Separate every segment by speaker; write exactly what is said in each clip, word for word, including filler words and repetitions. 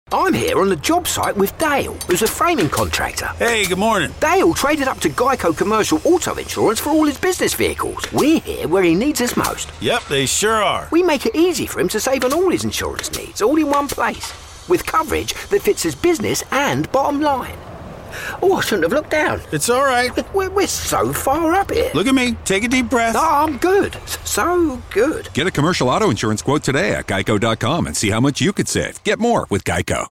Speaker 1: I'm here on the job site with Dale, who's a framing contractor.
Speaker 2: Hey, good morning.
Speaker 1: Dale traded up to Geico Commercial Auto Insurance for all his business vehicles. We're here where he needs us most.
Speaker 2: Yep, they sure are.
Speaker 1: We make it easy for him to save on all his insurance needs, all in one place, with coverage that fits his business and bottom line. Oh, I shouldn't have looked down.
Speaker 2: It's all right.
Speaker 1: We're, we're so far up here.
Speaker 2: Look at me. Take a deep breath.
Speaker 1: Oh, I'm good. So good.
Speaker 3: Get a commercial auto insurance quote today at geico dot com and see how much you could save. Get more with Geico.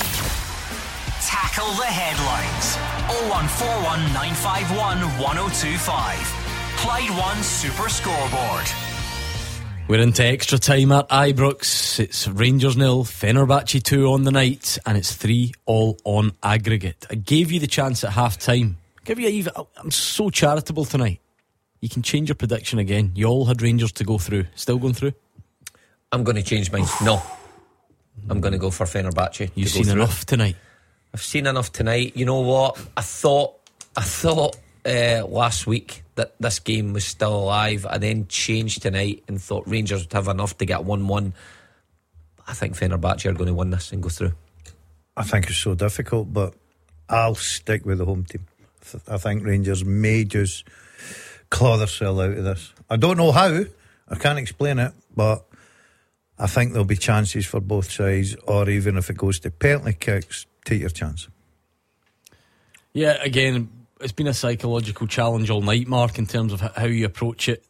Speaker 4: Tackle the headlines. oh one four one, nine five one, one oh two five. Clyde One Super Scoreboard.
Speaker 5: We're into extra time at Ibrox. It's Rangers nil, Fenerbahce two on the night, and it's three all on aggregate. I gave you the chance at half time. Give you even. I'm so charitable tonight. You can change your prediction again. You all had Rangers to go through. Still going through?
Speaker 6: I'm going to change mine. No, I'm going to go for Fenerbahce.
Speaker 5: You've seen enough tonight.
Speaker 6: I've seen enough tonight. You know what? I thought. I thought uh, last week that this game was still alive. I then changed tonight and thought Rangers would have enough to get one one. I think Fenerbahce are going to win this and go through.
Speaker 7: I think it's so difficult, but I'll stick with the home team. I think Rangers may just claw themselves out of this. I don't know how, I can't explain it, but I think there'll be chances for both sides, or even if it goes to penalty kicks, take your chance.
Speaker 5: Yeah, again, it's been a psychological challenge all night, Mark, in terms of how you approach it.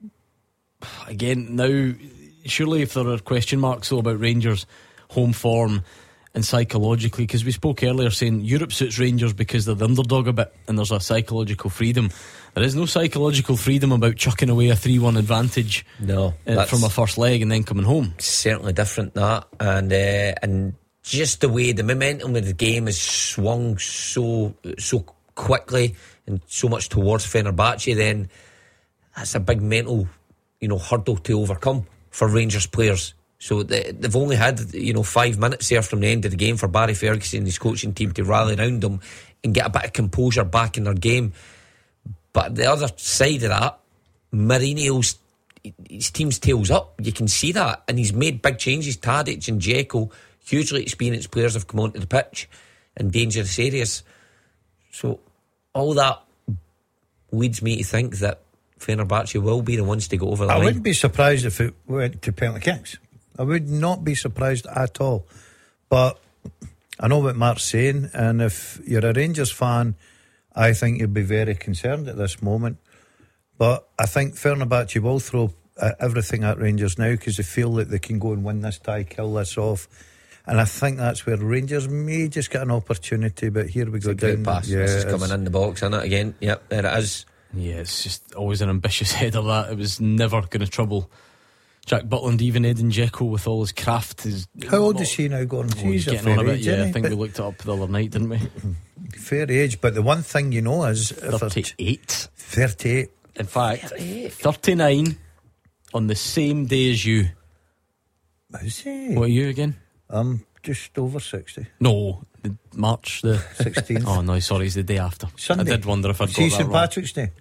Speaker 5: Again, now, surely if there are question marks though about Rangers' home form and psychologically, because we spoke earlier saying Europe suits Rangers because they're the underdog a bit and there's a psychological freedom. There is no psychological freedom about chucking away a three one advantage
Speaker 6: no,
Speaker 5: uh, from a first leg and then coming home.
Speaker 6: Certainly different, that. And uh, and just the way the momentum of the game has swung so so quickly and so much towards Fenerbahce, then that's a big mental, you know, hurdle to overcome for Rangers players. So they, they've only had, you know, five minutes there from the end of the game for Barry Ferguson and his coaching team to rally around them and get a bit of composure back in their game. But the other side of that, Mourinho's his team's tails up. You can see that, and he's made big changes. Tadic and Dzeko, hugely experienced players, have come onto the pitch in dangerous areas. So all that leads me to think that Fenerbahce will be the ones to go over the
Speaker 7: I
Speaker 6: line.
Speaker 7: I wouldn't be surprised if it went to penalty kicks. I would not be surprised at all. But I know what Mark's saying, and if you're a Rangers fan, I think you'd be very concerned at this moment. But I think Fenerbahce will throw uh, everything at Rangers now because they feel that they can go and win this tie, kill this off. And I think that's where Rangers may just get an opportunity. But here we
Speaker 6: it's
Speaker 7: go
Speaker 6: a great
Speaker 7: down.
Speaker 6: Pass.
Speaker 7: Yeah,
Speaker 6: this is coming in the box, isn't it? Again, yep, there it is.
Speaker 5: Yeah, it's just always an ambitious header that. It was never going to trouble Jack Butland, even Edin Dzeko with all his craft. His,
Speaker 7: How old is he now, Gordon?
Speaker 5: Oh, he's getting on a bit, age, yeah. I think but we looked it up the other night, didn't we?
Speaker 7: Fair age, but the one thing you know is
Speaker 5: thirty-eight.
Speaker 7: thirty-eight.
Speaker 5: In fact, thirty-eight. thirty-nine on the same day as you.
Speaker 7: Is he?
Speaker 5: What are you again?
Speaker 7: I'm just over sixty.
Speaker 5: No, the March the
Speaker 7: sixteenth.
Speaker 5: Oh no, sorry, it's the day after.
Speaker 7: Sunday.
Speaker 5: I did wonder if I'd got
Speaker 7: See
Speaker 5: that
Speaker 7: Saint
Speaker 5: wrong.
Speaker 7: Patrick's Day.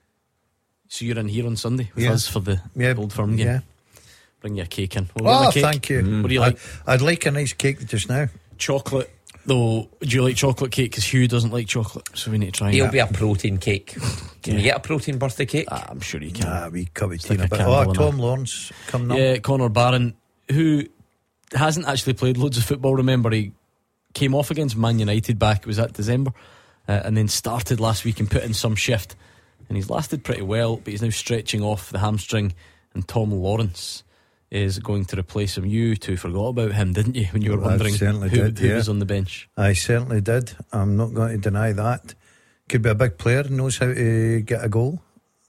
Speaker 5: So you're in here on Sunday with
Speaker 7: yeah.
Speaker 5: us for the
Speaker 7: yeah.
Speaker 5: Old Firm game.
Speaker 7: Yeah.
Speaker 5: Bring you a cake in. We'll
Speaker 7: oh,
Speaker 5: a cake.
Speaker 7: thank you.
Speaker 5: Mm. What do you like?
Speaker 7: I'd, I'd like a nice cake just now.
Speaker 5: Chocolate. Though, do you like chocolate cake? Because Hugh doesn't like chocolate, so we need to try.
Speaker 6: It'll
Speaker 5: that.
Speaker 6: be a protein cake. Can yeah. you get a protein birthday cake?
Speaker 5: Ah, I'm sure you can.
Speaker 7: Ah, we cup of tea.
Speaker 5: Like
Speaker 7: Oh, Tom Lawrence coming up.
Speaker 5: Yeah, Connor Barron, who hasn't actually played loads of football. Remember, he came off against Man United back. Was that December? Uh, and then started last week and put in some shift, and he's lasted pretty well. But he's now stretching off the hamstring, and Tom Lawrence is going to replace him. You two forgot about him, didn't you, when you were
Speaker 7: well,
Speaker 5: wondering
Speaker 7: who,
Speaker 5: did,
Speaker 7: who
Speaker 5: yeah.
Speaker 7: was
Speaker 5: on the bench?
Speaker 7: I certainly did. I'm not going to deny that. Could be a big player, knows how to get a goal.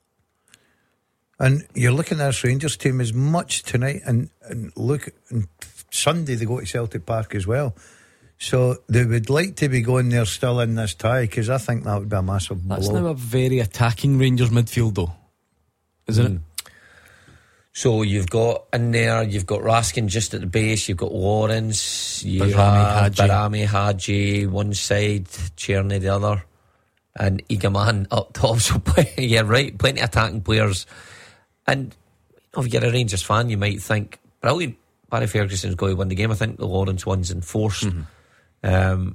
Speaker 7: And you're looking at this Rangers team as much tonight, and, and look, and Sunday they go to Celtic Park as well. So they would like to be going there still in this tie, because I think that would be a massive blow.
Speaker 5: That's now a very attacking Rangers midfield though, isn't mm. it?
Speaker 6: So you've got in there, you've got Raskin just at the base, you've got Lawrence, you
Speaker 5: Barami,
Speaker 6: have
Speaker 5: Hadji.
Speaker 6: Barami, Hadji one side, Cherny the other, and Igaman up top. So yeah, right, plenty of attacking players. And you know, if you're a Rangers fan, you might think brilliant, Barry Ferguson's going to win the game. I think the Lawrence one's enforced.
Speaker 5: Mm-hmm.
Speaker 6: Um,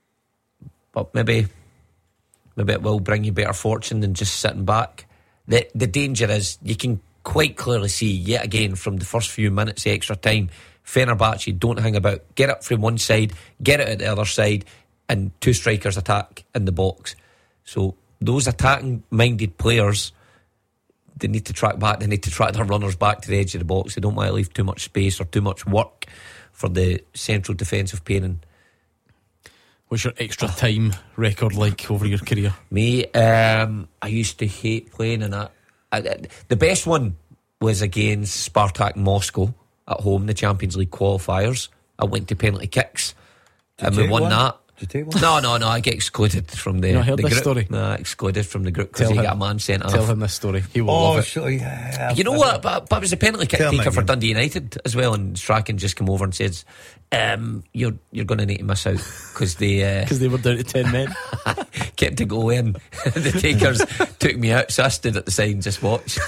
Speaker 6: but maybe maybe it will bring you better fortune than just sitting back. The, the danger is you can quite clearly see, yet again, from the first few minutes of extra time, Fenerbahce don't hang about. Get up from one side, get it at the other side, and two strikers attack in the box. So those attacking-minded players, they need to track back. They need to track their runners back to the edge of the box. They don't want to leave too much space or too much work for the central defensive pairing.
Speaker 5: What's your extra time record like over your career?
Speaker 6: Me, um, I used to hate playing in that. I, I, the best one was against Spartak Moscow at home, the Champions League qualifiers. I went to penalty kicks
Speaker 7: Did
Speaker 6: and
Speaker 7: you
Speaker 6: we
Speaker 7: take
Speaker 6: won
Speaker 7: one?
Speaker 6: that.
Speaker 7: Did you take one?
Speaker 6: No, no, no. I get excluded from the,
Speaker 5: You not heard
Speaker 6: the
Speaker 5: this
Speaker 6: group.
Speaker 5: story?
Speaker 6: Nah, excluded from the group because
Speaker 5: Tell
Speaker 6: he
Speaker 5: him.
Speaker 6: got a man sent
Speaker 5: Tell
Speaker 6: off.
Speaker 5: him this story. He will
Speaker 7: Oh,
Speaker 5: love it.
Speaker 7: so yeah.
Speaker 6: You know what? But, but I was a penalty kick
Speaker 7: Tell me
Speaker 6: taker for
Speaker 7: again.
Speaker 6: Dundee United as well, and Strachan just came over and says, um, "You're you're going to need to miss out because they uh,
Speaker 5: Because they were down to ten men.
Speaker 6: get to go in." The takers took me out, so I stood at the side and just watched.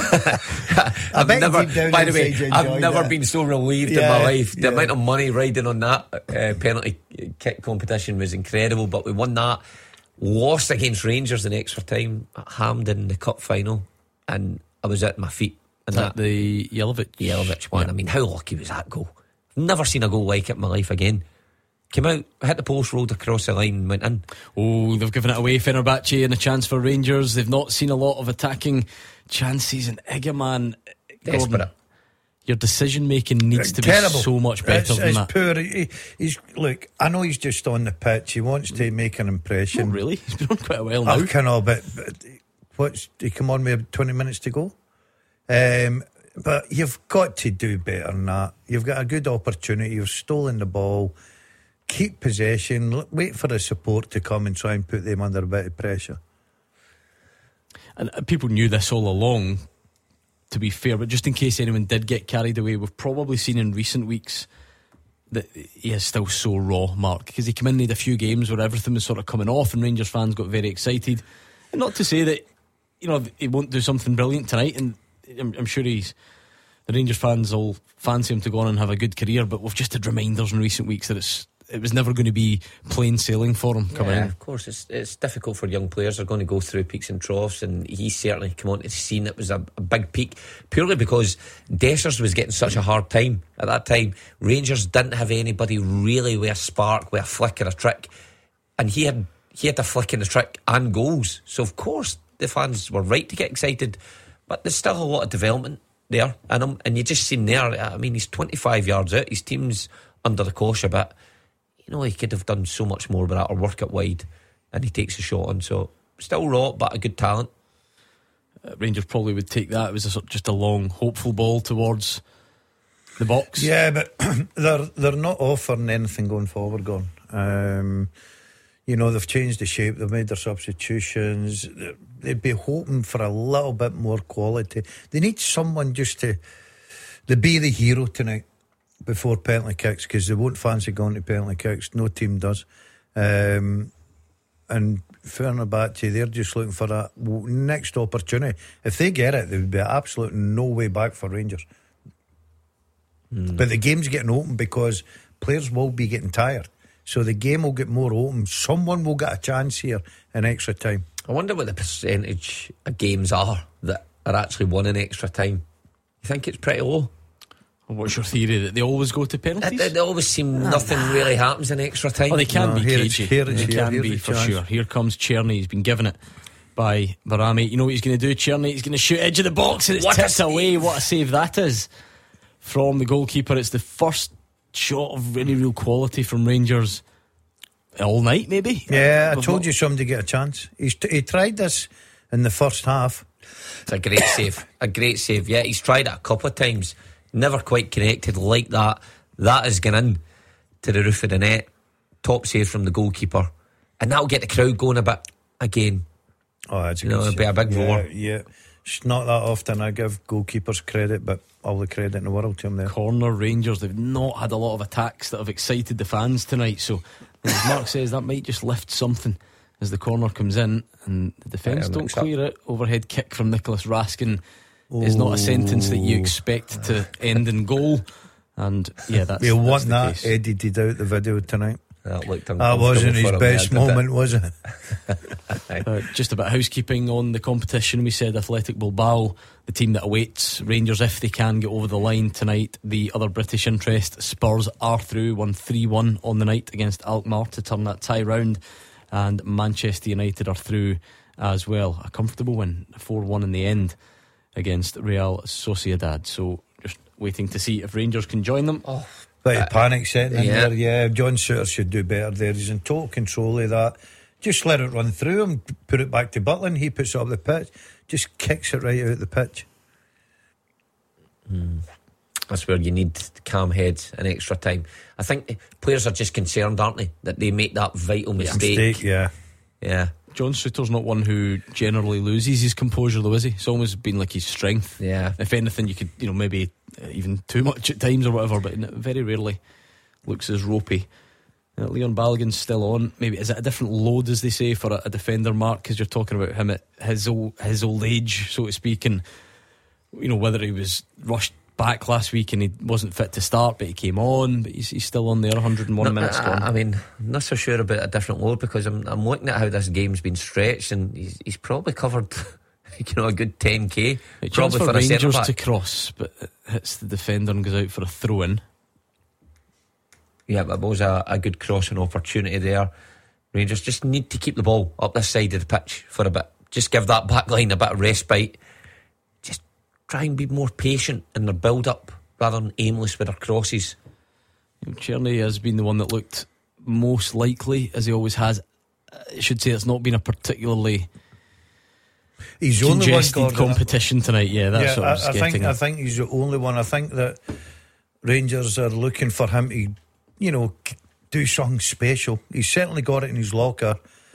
Speaker 6: I've
Speaker 7: bet
Speaker 6: never,
Speaker 7: deep down
Speaker 6: by the way,
Speaker 7: inside you
Speaker 6: I've
Speaker 7: enjoyed
Speaker 6: never
Speaker 7: that.
Speaker 6: been so relieved in
Speaker 7: Yeah,
Speaker 6: my life. The
Speaker 7: yeah.
Speaker 6: amount of money riding on that uh, penalty kick competition was incredible. But we won that. Lost against Rangers in extra time at Hampden in the cup final, and I was at my feet. And
Speaker 5: At
Speaker 6: that
Speaker 5: the Yelovich.
Speaker 6: Yelovich one.
Speaker 5: Yeah.
Speaker 6: I mean, how lucky was that goal? Never seen a goal like it in my life again. Came out, hit the post, rolled across the line, and went in.
Speaker 5: Oh, they've given it away, Fenerbahce, and a chance for Rangers. They've not seen a lot of attacking chances, and Egerman, Gordon,
Speaker 6: Desperate.
Speaker 5: your decision making needs to
Speaker 7: Terrible.
Speaker 5: be so much better
Speaker 7: it's,
Speaker 5: than
Speaker 7: it's
Speaker 5: that.
Speaker 7: poor. He, he's look. I know he's just on the pitch. He wants to make an impression.
Speaker 5: Not really. He's been on quite a while now.
Speaker 7: I cannot. But, but what's he come on with twenty minutes to go? Um, but you've got to do better than that. You've got a good opportunity. You've stolen the ball. Keep possession. l- Wait for the support to come and try and put them under a bit of pressure.
Speaker 5: And uh, people knew this all along, to be fair, but just in case anyone did get carried away, we've probably seen in recent weeks that he is still so raw, Mark, because he came in and had a few games where everything was sort of coming off and Rangers fans got very excited. And not to say that, you know, he won't do something brilliant tonight, and I'm, I'm sure he's the Rangers fans will fancy him to go on and have a good career, but we've just had reminders in recent weeks that it's it was never going to be plain sailing for him coming
Speaker 6: Yeah,
Speaker 5: in.
Speaker 6: of course, it's it's difficult for young players. They're going to go through peaks and troughs, and he certainly come onto the scene. It was a, a big peak, purely because Dessers was getting such a hard time at that time. Rangers didn't have anybody really with a spark, with a flick or a trick, and he had he had a flick and a trick and goals. So of course the fans were right to get excited, but there's still a lot of development there in him, and you just seen there. I mean, he's twenty-five yards out. His team's under the cosh a bit. You know, he could have done so much more with that or work it wide, and he takes a shot on. So still raw, but a good talent.
Speaker 5: Uh, Rangers probably would take that. It was a, sort- just a long, hopeful ball towards the box.
Speaker 7: Yeah, but they're they're not offering anything going forward. Gone. Um, you know, they've changed the shape. They've made their substitutions. They're- They'd be hoping for a little bit more quality. They need someone just to, to be the hero tonight before penalty kicks, because they won't fancy going to penalty kicks. No team does. Um, and Fenerbahce, they're just looking for that w- next opportunity. If they get it, there would be absolutely no way back for Rangers. Mm. But the game's getting open because players will be getting tired. So the game will get more open. Someone will get a chance here in extra time.
Speaker 6: I wonder what the percentage of games are that are actually won in extra time. You think it's pretty low?
Speaker 5: What's your theory, that they always go to penalties?
Speaker 6: It, it always seems nothing really happens in extra time.
Speaker 5: Oh, they can
Speaker 7: No,
Speaker 5: be
Speaker 7: here it's-
Speaker 5: cagey.
Speaker 7: here it's
Speaker 5: They
Speaker 7: here,
Speaker 5: can
Speaker 7: here's
Speaker 5: be
Speaker 7: the
Speaker 5: for
Speaker 7: chance.
Speaker 5: sure. Here comes Cherny. He's been given it by Barami. You know what he's going to do, Cherny? He's going to shoot edge of the box, and it's
Speaker 6: What a
Speaker 5: tipped
Speaker 6: save.
Speaker 5: away. What a save that is from the goalkeeper. It's the first shot of any real quality from Rangers all night, maybe.
Speaker 7: Yeah, I
Speaker 5: We've
Speaker 7: told
Speaker 5: not-
Speaker 7: you somebody get a chance. He's t- he tried this in the first half.
Speaker 6: It's a great save. A great save. Yeah, he's tried it a couple of times. Never quite connected like that. That has gone in to the roof of the net. Top save from the goalkeeper. And that'll get the crowd going a bit again.
Speaker 7: Oh, that's a
Speaker 6: You
Speaker 7: good
Speaker 6: know, it'll be
Speaker 7: save.
Speaker 6: a big
Speaker 7: yeah,
Speaker 6: roar.
Speaker 7: Yeah, it's not that often I give goalkeepers credit, but all the credit in the world to him there.
Speaker 5: Corner Rangers, they've not had a lot of attacks that have excited the fans tonight. So, as Mark says, that might just lift something as the corner comes in and the defence
Speaker 6: Yeah,
Speaker 5: don't
Speaker 6: mix up.
Speaker 5: clear it. Overhead kick from Nicholas Raskin is not a sentence that you expect to end in goal. And yeah, that's
Speaker 7: You'll
Speaker 5: that's
Speaker 7: want
Speaker 5: the
Speaker 7: that
Speaker 5: case.
Speaker 7: edited out the video tonight.
Speaker 6: That looked
Speaker 7: That
Speaker 6: uncomfortable
Speaker 7: wasn't his
Speaker 6: for him,
Speaker 7: best
Speaker 6: yeah, did it?
Speaker 7: moment, was it?
Speaker 5: Uh, just about housekeeping on the competition, we said Athletic Bilbao, the team that awaits Rangers if they can get over the line tonight. The other British interest, Spurs, are through, won three one on the night against Alkmaar to turn that tie round, and Manchester United are through as well, a comfortable win, four one in the end against Real Sociedad. So just waiting to see if Rangers can join them.
Speaker 6: Oh,
Speaker 7: Bit of panic setting in
Speaker 6: yeah.
Speaker 7: there. Yeah, John Suter should do better there. He's in total control of that. Just let it run through him, put it back to Butland. He puts it up the pitch, just kicks it right out the pitch.
Speaker 6: Mm. That's where you need calm heads and extra time. I think players are just concerned, aren't they, that they make that vital mistake.
Speaker 7: Mistake, yeah.
Speaker 6: Yeah.
Speaker 5: John Suter's not one who generally loses his composure, though, is he? It's almost been like his strength.
Speaker 6: Yeah.
Speaker 5: If anything, you could, you know, maybe uh, even too much at times or whatever, but very rarely looks as ropey. Uh, Leon Balogun's still on. Maybe is it a different load, as they say, for a, a defender, Mark? Because you're talking about him at his old his old age, so to speak, and you know whether he was rushed back last week and he wasn't fit to start, but he came on, but he's, he's still on there, one hundred and one
Speaker 6: No,
Speaker 5: minutes
Speaker 6: I,
Speaker 5: gone.
Speaker 6: I mean, I'm not so sure about a different load because I'm I'm looking at how this game's been stretched, and he's, he's probably covered, you know, a good ten k.
Speaker 5: It
Speaker 6: Probably
Speaker 5: for
Speaker 6: for a
Speaker 5: Rangers
Speaker 6: centre
Speaker 5: to
Speaker 6: back.
Speaker 5: cross, but it hits the defender and goes out for a throw in.
Speaker 6: Yeah, but it was a, a good crossing opportunity there. Rangers just need to keep the ball up this side of the pitch for a bit. Just give that back line a bit of respite. Just try and be more patient in their build up rather than aimless with their crosses.
Speaker 5: Tierney has been the one that looked most likely, as he always has. I should say it's not been a particularly
Speaker 7: He's the only one,
Speaker 5: congested
Speaker 7: Gordon.
Speaker 5: competition tonight. Yeah, that's
Speaker 7: yeah,
Speaker 5: what I was
Speaker 7: I, I
Speaker 5: getting
Speaker 7: think
Speaker 5: at.
Speaker 7: I think he's the only one. I think that Rangers are looking for him to, you know, k- do something special. He's certainly got it in his locker,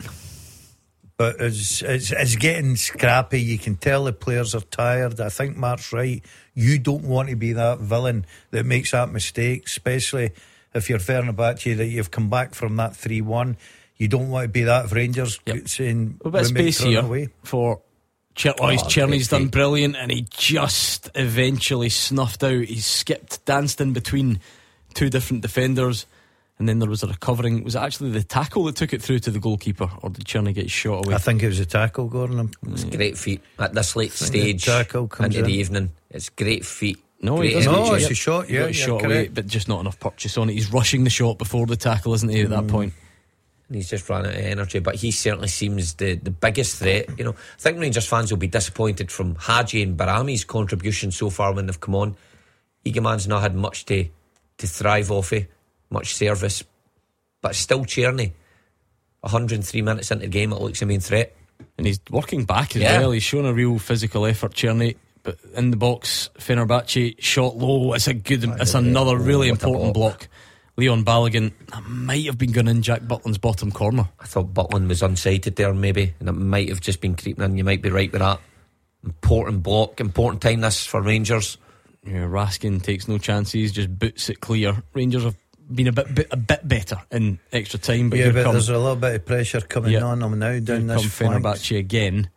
Speaker 7: but it's, it's it's getting scrappy. You can tell the players are tired. I think Mark's right. You don't want to be that villain that makes that mistake, especially if you're Fenerbahce, that you've come back from that three one. You don't want to be that if Rangers
Speaker 5: Yep.
Speaker 7: saying
Speaker 5: A bit of
Speaker 7: we make
Speaker 5: space
Speaker 7: thrown
Speaker 5: here
Speaker 7: away.
Speaker 5: for Cher- oh, he's
Speaker 6: Oh,
Speaker 5: Tierney's
Speaker 6: great
Speaker 5: done
Speaker 6: feat.
Speaker 5: brilliant, and he just eventually snuffed out. He skipped, danced in between two different defenders, and then there was a recovering. Was it actually the tackle that took it through to the goalkeeper, or did Tierney get his shot away?
Speaker 7: I think it was a tackle, Gordon.
Speaker 6: It's great feat at this late
Speaker 7: think the
Speaker 6: stage
Speaker 7: tackle comes
Speaker 6: into the
Speaker 7: in.
Speaker 6: evening. It's great feat.
Speaker 5: No, he
Speaker 6: Great
Speaker 5: doesn't.
Speaker 7: No,
Speaker 6: energy.
Speaker 7: it's a shot,
Speaker 5: He
Speaker 7: yeah,
Speaker 5: got his
Speaker 7: yeah,
Speaker 5: shot away,
Speaker 7: correct.
Speaker 5: but just not enough purchase on it. He's rushing the shot before the tackle, isn't he? At that point,
Speaker 6: He's just run out of energy, but he certainly seems the, the biggest threat. You know, I think Rangers fans will be disappointed from Hadji and Barami's contribution so far when they've come on. Eagleman's not had much to, to thrive off of, much service, but still Tierney. one hundred three minutes into the game, it looks the main threat.
Speaker 5: and he's working back as
Speaker 6: Yeah.
Speaker 5: well. He's shown a real physical effort, Tierney. But in the box, Fenerbahce shot low. It's a good. It's another really
Speaker 6: what a
Speaker 5: important
Speaker 6: block.
Speaker 5: block. Leon Balogun, that might have been going in Jack Butland's bottom corner.
Speaker 6: I thought Butland was unsighted there maybe, and it might have just been creeping in. You might be right with that. Important block, important time this for Rangers.
Speaker 5: Yeah, Raskin takes no chances, just boots it clear. Rangers have been a bit, bit a bit better in extra time, but
Speaker 7: yeah,
Speaker 5: here
Speaker 7: but
Speaker 5: come,
Speaker 7: there's a little bit of pressure coming
Speaker 5: Yeah.
Speaker 7: on them now
Speaker 5: here
Speaker 7: down
Speaker 5: come
Speaker 7: this flank.
Speaker 5: Fenerbahce again,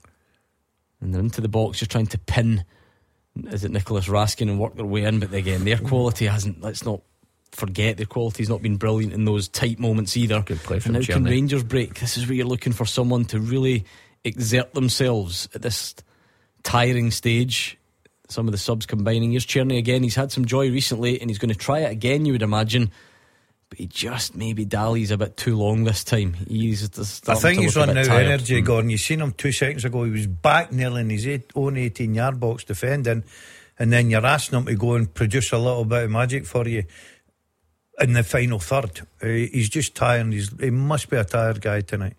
Speaker 5: and they're into the box just trying to pin. Is it Nicholas Raskin and work their way in? But again, their quality hasn't. Let's not forget their quality's not been brilliant in those tight moments either.
Speaker 6: Good play
Speaker 5: And
Speaker 6: from
Speaker 5: now can
Speaker 6: Tierney.
Speaker 5: Rangers break? This is where you're looking for someone to really exert themselves at this tiring stage. Some of the subs combining. Here's Tierney again. He's had some joy recently and he's going to try it again, you would imagine, but he just maybe dallies a bit too long this time. He's just
Speaker 7: I
Speaker 5: starting
Speaker 7: think
Speaker 5: to
Speaker 7: he's
Speaker 5: look a
Speaker 7: on
Speaker 5: bit
Speaker 7: now
Speaker 5: tired.
Speaker 7: energy, Gordon. You seen him two seconds ago. He was back nearly in his eight, own eighteen yard box defending, and then you're asking him to go and produce a little bit of magic for you in the final third. Uh, he's just tired. He's, he must be a tired guy tonight.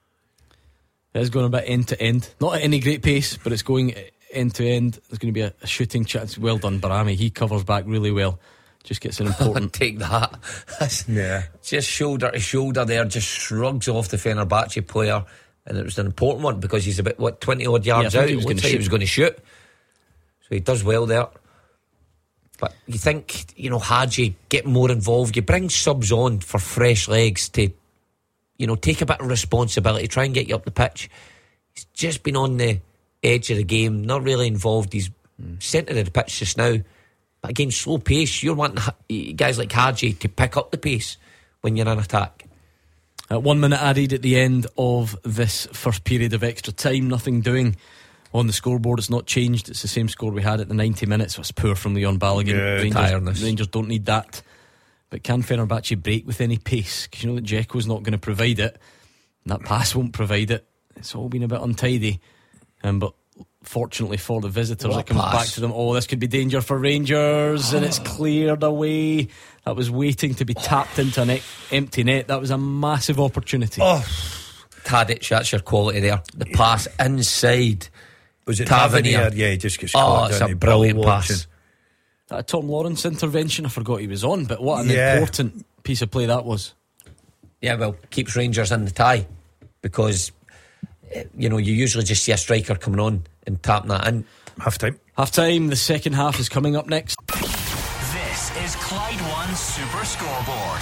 Speaker 5: It is going a bit end to end, not at any great pace, but it's going end to end. There's going to be a, a shooting chance. Well done, Barami. He covers back really well. Just gets an important.
Speaker 6: Take that. That's
Speaker 7: Yeah.
Speaker 6: just shoulder to shoulder there, just shrugs off the Fenerbahce player, and it was an important one because he's about what twenty odd yards
Speaker 5: Yeah, I
Speaker 6: out.
Speaker 5: think he was
Speaker 6: It
Speaker 5: gonna
Speaker 6: looked like he
Speaker 5: shoot.
Speaker 6: was going to shoot, so he does well there. But you think, you know, Hadji, get more involved. You bring subs on for fresh legs to, you know, take a bit of responsibility, try and get you up the pitch. He's just been on the edge of the game, not really involved. He's centre of the pitch just now. But again, slow pace. You're wanting ha- guys like Hadji to pick up the pace when you're in attack.
Speaker 5: Uh, one minute added at the end of this first period of extra time. Nothing doing on the scoreboard. It's not changed. It's the same score we had at the ninety minutes. It was poor from Leon Balogun.
Speaker 7: Yeah,
Speaker 5: Rangers,
Speaker 6: tiredness.
Speaker 5: Rangers don't need that. But can Fenerbahce break with any pace? Because you know that Dzeko's not going to provide it, and that pass won't provide it. It's all been a bit untidy. Um, but fortunately for the visitors,
Speaker 6: What
Speaker 5: it comes
Speaker 6: pass?
Speaker 5: back to them. Oh, this could be danger for Rangers, and it's cleared away. That was waiting to be tapped into an e- empty net. That was a massive opportunity.
Speaker 7: Oh,
Speaker 6: Tadic, that's your quality there. The pass inside.
Speaker 7: was it
Speaker 6: Tavernier?
Speaker 7: Tavernier? Yeah, he just gets
Speaker 6: Oh,
Speaker 7: caught.
Speaker 6: it's
Speaker 7: down
Speaker 6: a
Speaker 7: the
Speaker 6: brilliant
Speaker 7: ball
Speaker 6: pass.
Speaker 7: watching.
Speaker 5: That Tom Lawrence intervention, I forgot he was on, but what an
Speaker 7: Yeah.
Speaker 5: important piece of play that was.
Speaker 6: Yeah, well, keeps Rangers in the tie because, eh, you know, you usually just see a striker coming on and tapping that in.
Speaker 7: Half time.
Speaker 5: Half time, the second half is coming up next.
Speaker 4: This is Clyde One Super Scoreboard.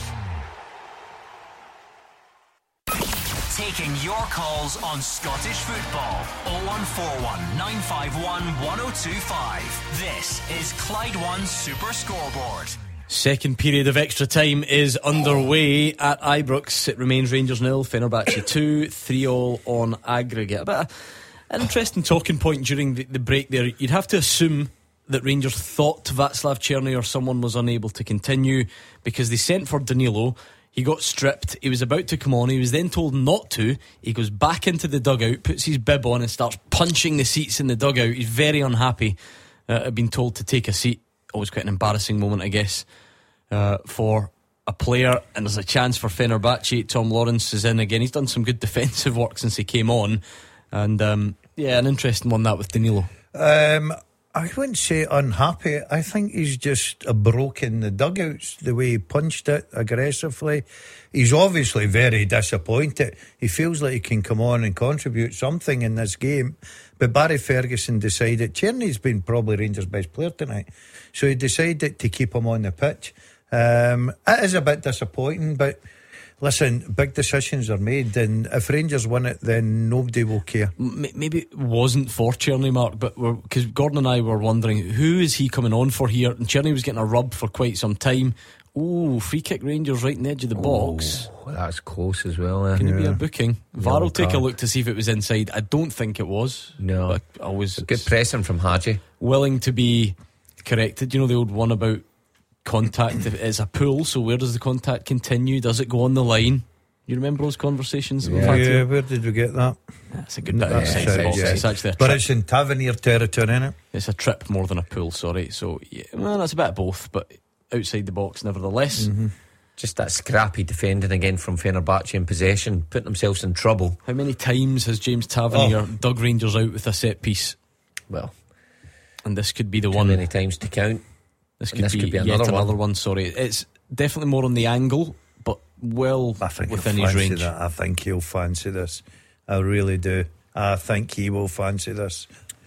Speaker 4: Taking your calls on Scottish football. oh one four one, nine five one, one oh two five. This is Clyde One Super Scoreboard.
Speaker 5: Second period of extra time is underway at Ibrox. It remains Rangers nil, Fenerbahce two, three all on aggregate. A bit of an interesting talking point during the, the break there. You'd have to assume that Rangers thought Václav Černý or someone was unable to continue because they sent for Danilo. He got stripped. He was about to come on. He was then told not to. He goes back into the dugout, puts his bib on and starts punching the seats in the dugout. He's very unhappy uh, at being told to take a seat. Always quite an embarrassing moment, I guess, uh, for a player. And there's a chance for Fenerbahce. Tom Lawrence is in again. He's done some good defensive work since he came on. And um, yeah, an interesting one that with Danilo.
Speaker 7: Um, I wouldn't say unhappy. I think he's just a broken the dugouts, the way he punched it aggressively. He's obviously very disappointed. He feels like he can come on and contribute something in this game. But Barry Ferguson decided, Černy's been probably Rangers' best player tonight, so he decided to keep him on the pitch. Um, it is a bit disappointing, but listen, big decisions are made, and if Rangers win it, then nobody will care.
Speaker 5: M- maybe it wasn't for Černý, Mark, but because Gordon and I were wondering who is he coming on for here, and Černý was getting a rub for quite some time. Ooh, free kick Rangers right in the edge of the box.
Speaker 6: Oh, that's close as well. Eh?
Speaker 5: Can it be
Speaker 7: Yeah.
Speaker 5: a booking? V A R will
Speaker 6: Yellow
Speaker 5: take a
Speaker 6: card.
Speaker 5: look to see if it was inside. I don't think it was.
Speaker 6: No.
Speaker 5: But I was
Speaker 6: Good pressing from Hadji.
Speaker 5: willing to be corrected. You know the old one about contact is a pull, so where does the contact continue? Does it go on the line? You remember those conversations that we've had
Speaker 7: Yeah,
Speaker 5: here?
Speaker 7: where did we get that?
Speaker 5: That's a good bit
Speaker 7: That's
Speaker 5: outside the
Speaker 7: it,
Speaker 5: box.
Speaker 7: yeah.
Speaker 5: It's actually a
Speaker 7: But
Speaker 5: trip.
Speaker 7: it's in Tavernier territory, innit?
Speaker 5: It's a trip more than a pull, sorry. So, yeah, well, that's a bit of both, but outside the box nevertheless.
Speaker 7: Mm-hmm.
Speaker 6: Just that scrappy defending again from Fenerbahce in possession, putting themselves in trouble.
Speaker 5: How many times has James Tavernier
Speaker 7: Oh.
Speaker 5: dug Rangers out with a set piece?
Speaker 6: Well,
Speaker 5: And this could be the
Speaker 6: too
Speaker 5: one.
Speaker 6: many times to count.
Speaker 5: This
Speaker 6: and
Speaker 5: could,
Speaker 6: this
Speaker 5: be,
Speaker 6: could be
Speaker 5: yet
Speaker 6: another
Speaker 5: another
Speaker 6: one.
Speaker 5: one. Sorry, it's definitely more on the angle, but well
Speaker 7: I think
Speaker 5: within
Speaker 7: he'll
Speaker 5: his
Speaker 7: fancy
Speaker 5: range.
Speaker 7: that. I think he'll fancy this. I really do. I think he will fancy this.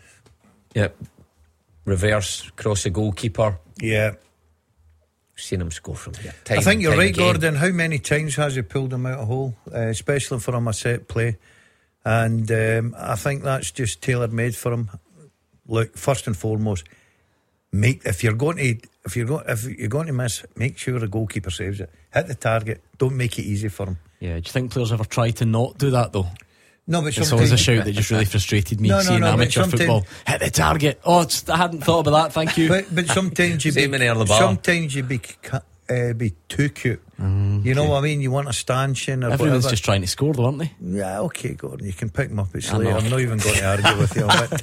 Speaker 6: Yep. Reverse, cross the goalkeeper.
Speaker 7: Yeah.
Speaker 6: Seen him score from here. Time
Speaker 7: I think
Speaker 6: and
Speaker 7: you're
Speaker 6: time
Speaker 7: right,
Speaker 6: again.
Speaker 7: Gordon. How many times has he pulled him out of hole, uh, especially from a set play? And um, I think that's just tailor made for him. Look, first and foremost, make if you're going to if you're going if you're going to miss, make sure the goalkeeper saves it. Hit the target. Don't make it easy for him.
Speaker 5: Yeah, do you think players ever try to not do that though?
Speaker 7: No, but
Speaker 5: It's always
Speaker 7: sometimes
Speaker 5: a shout that just really frustrated me
Speaker 7: No, no,
Speaker 5: seeing
Speaker 7: no, but
Speaker 5: amateur
Speaker 7: sometimes-
Speaker 5: football. Hit the target. Oh, it's, I hadn't thought about that. Thank you.
Speaker 7: But, but sometimes you
Speaker 6: Same
Speaker 7: be,
Speaker 6: in early bar.
Speaker 7: sometimes you be cu- uh, be too cute. You know what I mean? You want a stanchion or
Speaker 5: Everyone's
Speaker 7: whatever.
Speaker 5: just trying to score, though, aren't they?
Speaker 7: Yeah, okay, Gordon. You can pick them up at
Speaker 5: I
Speaker 7: slate.
Speaker 5: know.
Speaker 7: I'm not even going to argue with you on it.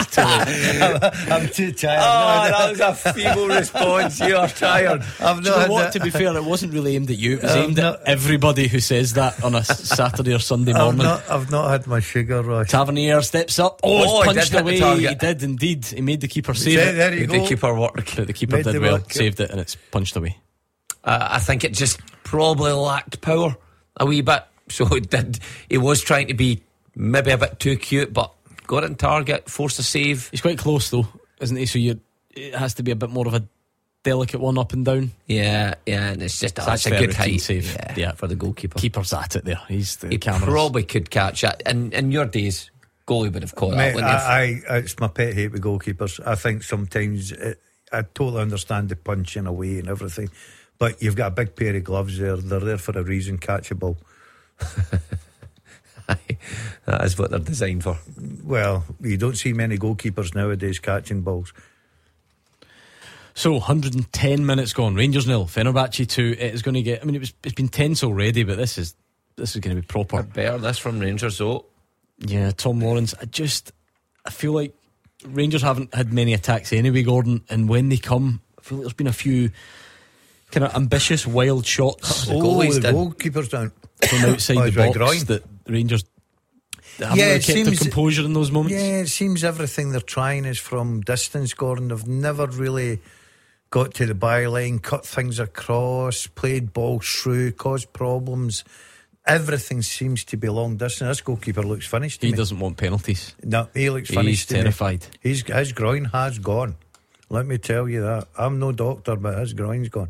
Speaker 7: I'm, I'm too tired.
Speaker 6: Oh,
Speaker 7: No,
Speaker 6: that was a feeble response. You are tired.
Speaker 7: I've
Speaker 5: Do
Speaker 7: not
Speaker 5: you
Speaker 7: had
Speaker 5: know what?
Speaker 7: that.
Speaker 5: To be fair, it wasn't really aimed at you. It was
Speaker 7: I've
Speaker 5: aimed
Speaker 7: not-
Speaker 5: at everybody who says that on a s- Saturday or Sunday
Speaker 7: I've
Speaker 5: morning.
Speaker 7: not, I've not had my sugar rush.
Speaker 5: Tavernier steps up. Oh,
Speaker 6: Oh,
Speaker 5: it's
Speaker 6: he
Speaker 5: punched
Speaker 6: did hit the
Speaker 5: away.
Speaker 6: target.
Speaker 5: He did indeed. He made the keeper save
Speaker 7: There-
Speaker 5: it.
Speaker 7: there you
Speaker 6: Did the
Speaker 7: go.
Speaker 6: keeper work?
Speaker 5: But the keeper
Speaker 7: Made
Speaker 5: did
Speaker 7: the
Speaker 5: well,
Speaker 7: work, yeah.
Speaker 5: saved it, and it's punched away.
Speaker 6: Uh, I think it just probably lacked power a wee bit. So it did. He was trying to be maybe a bit too cute, but got it in target, forced a save.
Speaker 5: He's quite close, though, isn't he? So you, it has to be a bit more of a delicate one up and down.
Speaker 6: Yeah, yeah, and it's just
Speaker 5: So
Speaker 6: oh, it's
Speaker 5: that's
Speaker 6: a
Speaker 5: fair
Speaker 6: good
Speaker 5: routine
Speaker 6: height
Speaker 5: save.
Speaker 6: Yeah,
Speaker 5: Yeah.
Speaker 6: for the goalkeeper.
Speaker 5: Keeper's at it there. He's the
Speaker 6: He
Speaker 5: cameras.
Speaker 6: probably could catch it. In in your days, goalie would have caught
Speaker 7: Mate,
Speaker 6: that. Wouldn't he?
Speaker 7: I, I, it's my pet hate with goalkeepers. I think sometimes it, I totally understand the punching away and everything, but you've got a big pair of gloves there. They're there for a reason. Catch a ball.
Speaker 6: That is what they're designed for.
Speaker 7: Well, you don't see many goalkeepers nowadays catching balls.
Speaker 5: So one hundred ten minutes gone. Rangers nil, Fenerbahce two. It is going to get. I mean, it was. It's been tense already, but this is this is going to be proper.
Speaker 6: Better this from Rangers, though.
Speaker 5: Yeah, Tom Lawrence. I just I feel like Rangers haven't had many attacks anyway, Gordon. And when they come, I feel like there's been a few kind of ambitious, wild shots.
Speaker 7: Oh,
Speaker 6: goalie's
Speaker 7: the
Speaker 6: done.
Speaker 7: goalkeeper's down
Speaker 5: From outside
Speaker 7: Oh,
Speaker 5: the
Speaker 7: he's right
Speaker 5: box
Speaker 7: groin.
Speaker 5: that the Rangers haven't
Speaker 7: Yeah,
Speaker 5: really
Speaker 7: it
Speaker 5: kept their
Speaker 7: seems-
Speaker 5: composure in those moments.
Speaker 7: Yeah, it seems everything they're trying is from distance, Gordon. They've never really got to the byline, cut things across, played balls through, caused problems. Everything seems to be long distance. This goalkeeper looks finished to
Speaker 5: He
Speaker 7: me.
Speaker 5: doesn't want penalties.
Speaker 7: No, he looks
Speaker 5: He's
Speaker 7: finished to me.
Speaker 5: terrified.
Speaker 7: He's, his groin has gone. Let me tell you that. I'm no doctor, but his groin's gone.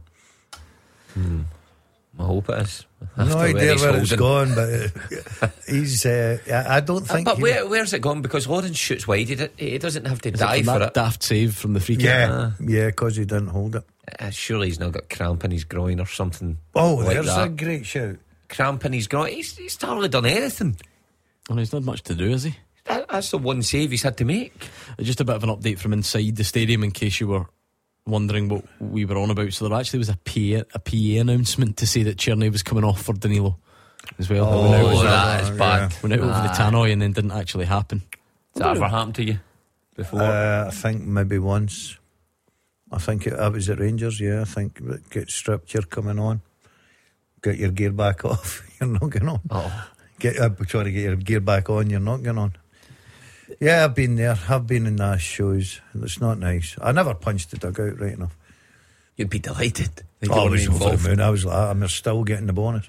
Speaker 6: I hope it is.
Speaker 7: No
Speaker 6: After
Speaker 7: idea
Speaker 6: he's
Speaker 7: where it's
Speaker 6: holding.
Speaker 7: gone, but uh, he's. Uh, I I don't
Speaker 6: Uh,
Speaker 7: think.
Speaker 6: But
Speaker 7: he-
Speaker 6: where, where's it gone? Because Lawrence shoots wide. He, did, he doesn't have to
Speaker 5: Is it
Speaker 6: die
Speaker 5: from
Speaker 6: for
Speaker 5: that
Speaker 6: it.
Speaker 5: daft save from the free kick?
Speaker 7: Yeah, yeah, because he didn't hold it.
Speaker 6: Uh, surely he's now got cramp in his groin or something.
Speaker 7: Oh,
Speaker 6: like
Speaker 7: there's
Speaker 6: that.
Speaker 7: a great shout.
Speaker 6: Cramp in his groin. He's, he's hardly done anything.
Speaker 5: And he's not much to do, is he?
Speaker 6: That, that's the one save he's had to make.
Speaker 5: Just a bit of an update from inside the stadium in case you were wondering what we were on about. So there actually was a P A, a P A announcement to say that Cherney was coming off for Danilo as well.
Speaker 7: Oh,
Speaker 5: Went out,
Speaker 6: Oh,
Speaker 5: over-
Speaker 6: that is bad.
Speaker 5: went out over the
Speaker 6: Ah.
Speaker 5: tannoy and then didn't actually happen.
Speaker 6: Has that ever happened to you before?
Speaker 7: Uh, I think maybe once. I think it, I was at Rangers. Yeah, I think get stripped. You're coming on. Get your gear back off. You're not going on.
Speaker 6: oh.
Speaker 7: Get uh, try to get your gear back on. You're not going on. Yeah, I've been there. I've been in those shows. It's not nice. I never punched the dugout right enough.
Speaker 6: You'd be delighted. that you
Speaker 7: Oh, I
Speaker 6: weren't
Speaker 7: was over the
Speaker 6: involved.
Speaker 7: moon. I was like, I'm still getting the bonus.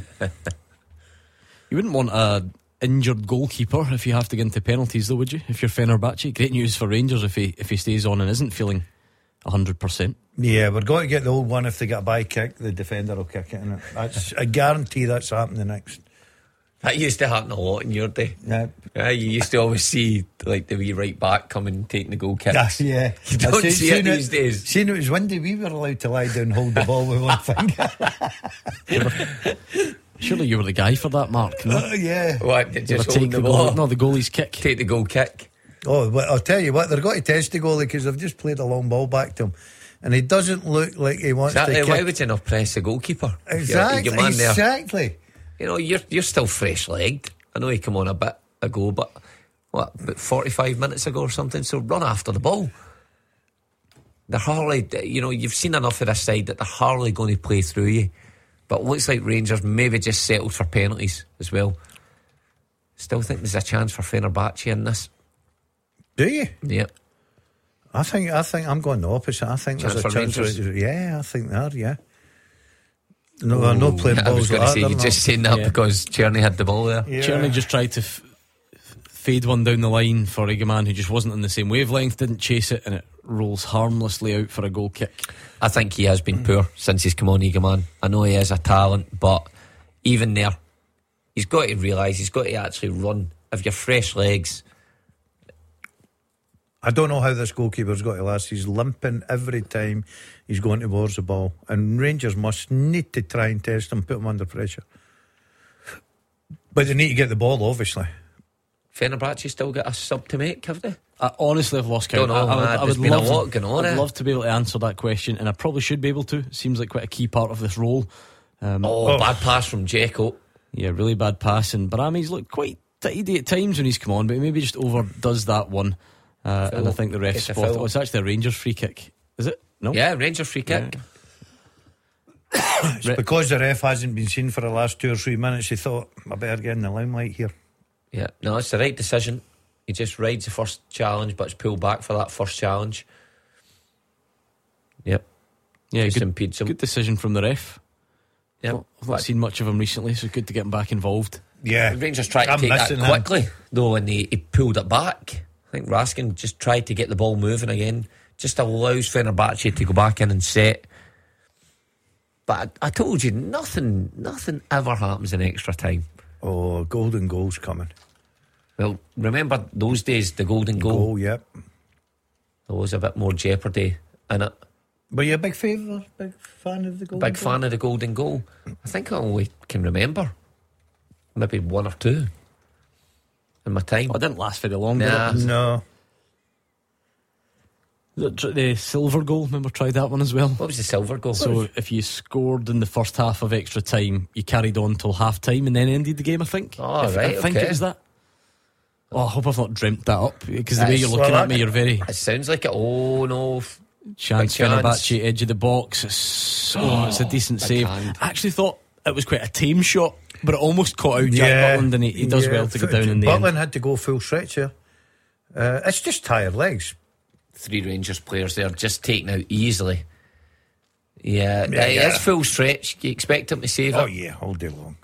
Speaker 5: You wouldn't want a injured goalkeeper if you have to get into penalties, though, would you? If you're Fenerbahce, great news for Rangers if he if he stays on and isn't feeling a hundred percent.
Speaker 7: Yeah, we're going to get the old one. If they get a bye kick, the defender will kick it in. That's I guarantee that's happening next.
Speaker 6: That used to happen a lot in your day.
Speaker 7: Yeah,
Speaker 6: Yeah, you used to always see like the wee right back coming and taking the goal kicks.
Speaker 7: yeah.
Speaker 6: You don't
Speaker 7: I
Speaker 6: see it
Speaker 7: seen
Speaker 6: these days.
Speaker 7: Seeing it was windy, we were allowed to lie down and hold the ball with one finger.
Speaker 5: Surely you were the guy for that, Mark. No,
Speaker 7: Oh, yeah.
Speaker 6: What?
Speaker 5: You
Speaker 6: Just
Speaker 5: ever
Speaker 6: hold
Speaker 5: take
Speaker 6: the
Speaker 5: the
Speaker 6: ball.
Speaker 5: goal, no, the goalie's kick.
Speaker 6: Take the goal kick.
Speaker 7: Oh, well, I'll tell you what, they're going to test the goalie because they've just played a long ball back to him. And he doesn't look like he wants
Speaker 6: Exactly.
Speaker 7: to
Speaker 6: Why
Speaker 7: kick.
Speaker 6: would you not press the goalkeeper? If you're-
Speaker 7: Exactly,
Speaker 6: your man there.
Speaker 7: exactly.
Speaker 6: You know, you're you're still fresh legged. I know he come on a bit ago, but what, about forty-five minutes ago or something? So run after the ball. They're hardly, you know, you've seen enough of this side that they're hardly going to play through you. But it looks like Rangers maybe just settled for penalties as well. Still think there's a chance for Fenerbahce in this.
Speaker 7: Do you?
Speaker 6: Yep.
Speaker 7: I think I think I'm going the opposite. I think
Speaker 6: Chance
Speaker 7: there's a
Speaker 6: for
Speaker 7: chance.
Speaker 6: Rangers?
Speaker 7: For, yeah, I think they are. Yeah. No, they're not playing
Speaker 6: I was
Speaker 7: balls
Speaker 6: going
Speaker 7: like
Speaker 6: to say,
Speaker 7: that,
Speaker 6: you're
Speaker 7: they're
Speaker 6: just
Speaker 7: not.
Speaker 6: saying that
Speaker 5: Yeah.
Speaker 6: because Cherney had the ball there.
Speaker 7: Yeah.
Speaker 5: Cherney just tried to f- f- fade one down the line for Egeman, who just wasn't on the same wavelength, didn't chase it, and it rolls harmlessly out for a goal kick.
Speaker 6: I think he has been poor since he's come on, Egeman. I know he is a talent, but even there, he's got to realise he's got to actually run. If you're fresh legs,
Speaker 7: I don't know how this goalkeeper's got to last. He's limping every time he's going towards the ball. And Rangers must need to try and test him, put him under pressure. But they need to get the ball, obviously.
Speaker 6: Fenerbahce still got a sub to make, have they?
Speaker 5: I honestly have lost count.
Speaker 6: Don't know,
Speaker 5: I, I would,
Speaker 6: man.
Speaker 5: I
Speaker 6: There's
Speaker 5: would
Speaker 6: been a
Speaker 5: love,
Speaker 6: lot going on,
Speaker 5: I'd
Speaker 6: eh?
Speaker 5: love to be able to answer that question, and I probably should be able to. It seems like quite a key part of this role. Um,
Speaker 6: Oh,
Speaker 7: Oh.
Speaker 6: bad pass from Dzeko.
Speaker 5: Yeah, really bad passing. Barami's looked quite tidy at times when he's come on, but he maybe just overdoes that one. Uh, and I think the ref
Speaker 6: It's a
Speaker 5: spotted.
Speaker 6: foul.
Speaker 5: Oh, it's actually a Rangers free kick. Is it? No.
Speaker 6: Yeah, Rangers free kick.
Speaker 7: It's because the ref hasn't been seen for the last two or three minutes. He thought, I better get in the limelight here.
Speaker 6: Yeah, no, it's the right decision. He just rides the first challenge, but it's pulled back for that first challenge. Yep.
Speaker 5: Yeah,
Speaker 6: Just
Speaker 5: good,
Speaker 6: impedes him.
Speaker 5: good decision from the ref.
Speaker 6: Yep.
Speaker 5: Well, I've not seen much of him recently, so good to get him back involved.
Speaker 7: Yeah.
Speaker 6: Rangers tried to
Speaker 7: I'm
Speaker 6: take that
Speaker 7: missing him.
Speaker 6: quickly, though, and he, he pulled it back. I think Raskin just tried to get the ball moving again. Just allows Fenerbahce to go back in and set. But I, I told you, nothing nothing ever happens in extra time.
Speaker 7: Oh, golden goal's coming.
Speaker 6: Well, remember those days, the golden goal,
Speaker 7: Goal, yep.
Speaker 6: there was a bit more jeopardy innit?
Speaker 7: Were you a big favour, big fan of the golden
Speaker 6: Big
Speaker 7: goal?
Speaker 6: fan of the golden goal. I think I only can remember maybe one or two in my time.
Speaker 5: Oh, it didn't last very long, did
Speaker 6: Nah.
Speaker 5: it?
Speaker 7: No.
Speaker 5: The, the silver goal, remember, tried that one as well.
Speaker 6: What was the silver goal?
Speaker 5: So if you scored in the first half of extra time, you carried on till half time and then ended the game, I think.
Speaker 6: Oh,
Speaker 5: If-
Speaker 6: right,
Speaker 5: I think
Speaker 6: okay.
Speaker 5: it was that. Oh, I hope I've not dreamt that up, because the way
Speaker 6: That's-
Speaker 5: you're looking
Speaker 7: well,
Speaker 5: at me,
Speaker 7: that-
Speaker 5: you're very
Speaker 6: It sounds like it. Oh no.
Speaker 5: chance
Speaker 6: Big chance.
Speaker 5: Fenerbahce, edge of the box. It's, oh, it's a decent
Speaker 6: big
Speaker 5: save.
Speaker 6: hand.
Speaker 5: I actually thought it was quite a tame shot, but it almost caught out Jack
Speaker 7: Yeah,
Speaker 5: Butland, and he, he does
Speaker 7: yeah.
Speaker 5: well to go
Speaker 7: F-
Speaker 5: down in the
Speaker 7: Butland
Speaker 5: end.
Speaker 7: had to go full stretch here. Uh, it's just tired legs.
Speaker 6: Three Rangers players there just taken out easily. Yeah,
Speaker 7: Yeah,
Speaker 6: it
Speaker 7: yeah.
Speaker 6: is full stretch. You expect him to save
Speaker 7: Oh
Speaker 6: it?
Speaker 7: yeah, all day long.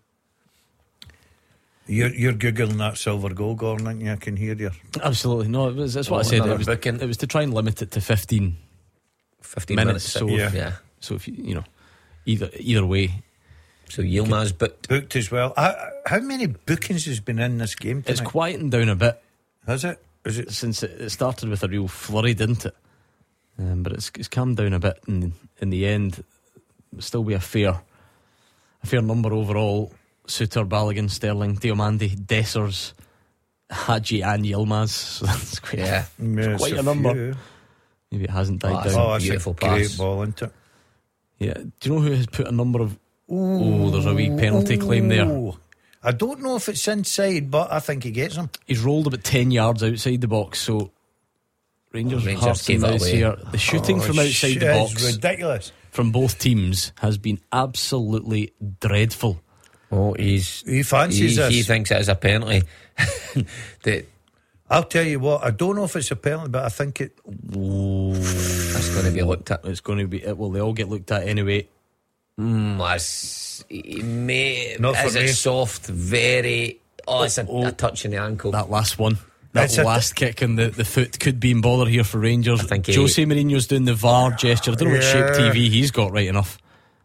Speaker 7: You're you're googling that silver goal, Gordon, aren't you? I can hear you.
Speaker 5: Absolutely. No, it was, that's what
Speaker 6: Oh,
Speaker 5: I said.
Speaker 6: another
Speaker 5: It was,
Speaker 6: booking.
Speaker 5: it was to try and limit it to fifteen.
Speaker 6: Fifteen
Speaker 5: minutes,
Speaker 6: minutes.
Speaker 5: so-
Speaker 6: yeah.
Speaker 5: So if you, you know, either either way,
Speaker 6: So Yilmaz booked.
Speaker 7: Booked as well. Uh, how many bookings has been in this game tonight?
Speaker 5: it's quieting down a bit
Speaker 7: Has it? Is it?
Speaker 5: since it, it started with a real flurry, didn't it? Um, but it's, it's calmed down a bit in in the end. It'll still be a fair a fair number overall. Suter, Balogun, Sterling, Diomande, Dessers, Hadji and Yilmaz. So that's quite,
Speaker 6: Yeah.
Speaker 7: Yeah, it's
Speaker 5: quite a number.
Speaker 7: few.
Speaker 5: Maybe it hasn't died
Speaker 6: Oh, that's-
Speaker 5: down.
Speaker 7: Oh, it's
Speaker 6: Beautiful
Speaker 7: a great
Speaker 6: pass.
Speaker 7: ball, isn't it?
Speaker 5: Yeah. Do you know who has put a number of? Oh, there's a wee penalty claim there.
Speaker 7: Ooh. I don't know if it's inside, but I think he gets him.
Speaker 5: He's rolled about ten yards outside the box. So Rangers,
Speaker 6: Oh, Rangers
Speaker 5: Hearts
Speaker 6: gave
Speaker 5: and
Speaker 6: it
Speaker 5: Mouse
Speaker 6: away.
Speaker 5: here. The shooting
Speaker 7: Oh,
Speaker 5: from outside
Speaker 7: shit,
Speaker 5: the
Speaker 7: it's
Speaker 5: box
Speaker 7: ridiculous.
Speaker 5: from both teams has been absolutely dreadful.
Speaker 6: Oh, he's
Speaker 7: He fancies
Speaker 6: he,
Speaker 7: this.
Speaker 6: he thinks it is a penalty. that
Speaker 7: I'll tell you what, I don't know if it's a penalty, but I think it.
Speaker 6: that's going to be looked at.
Speaker 5: It's going to be. Well, they all get looked at anyway.
Speaker 6: Mm, that's, he may,
Speaker 7: Not for
Speaker 6: is
Speaker 7: me.
Speaker 6: it soft? Very. Oh, it's a, a touch in the ankle.
Speaker 5: That last one, that
Speaker 7: It's a-
Speaker 5: last kick in the, the foot could be in bother here for Rangers.
Speaker 6: I think he-
Speaker 5: Jose Mourinho's doing the V A R gesture. I don't know what shape
Speaker 7: Yeah.
Speaker 5: T V he's got right enough.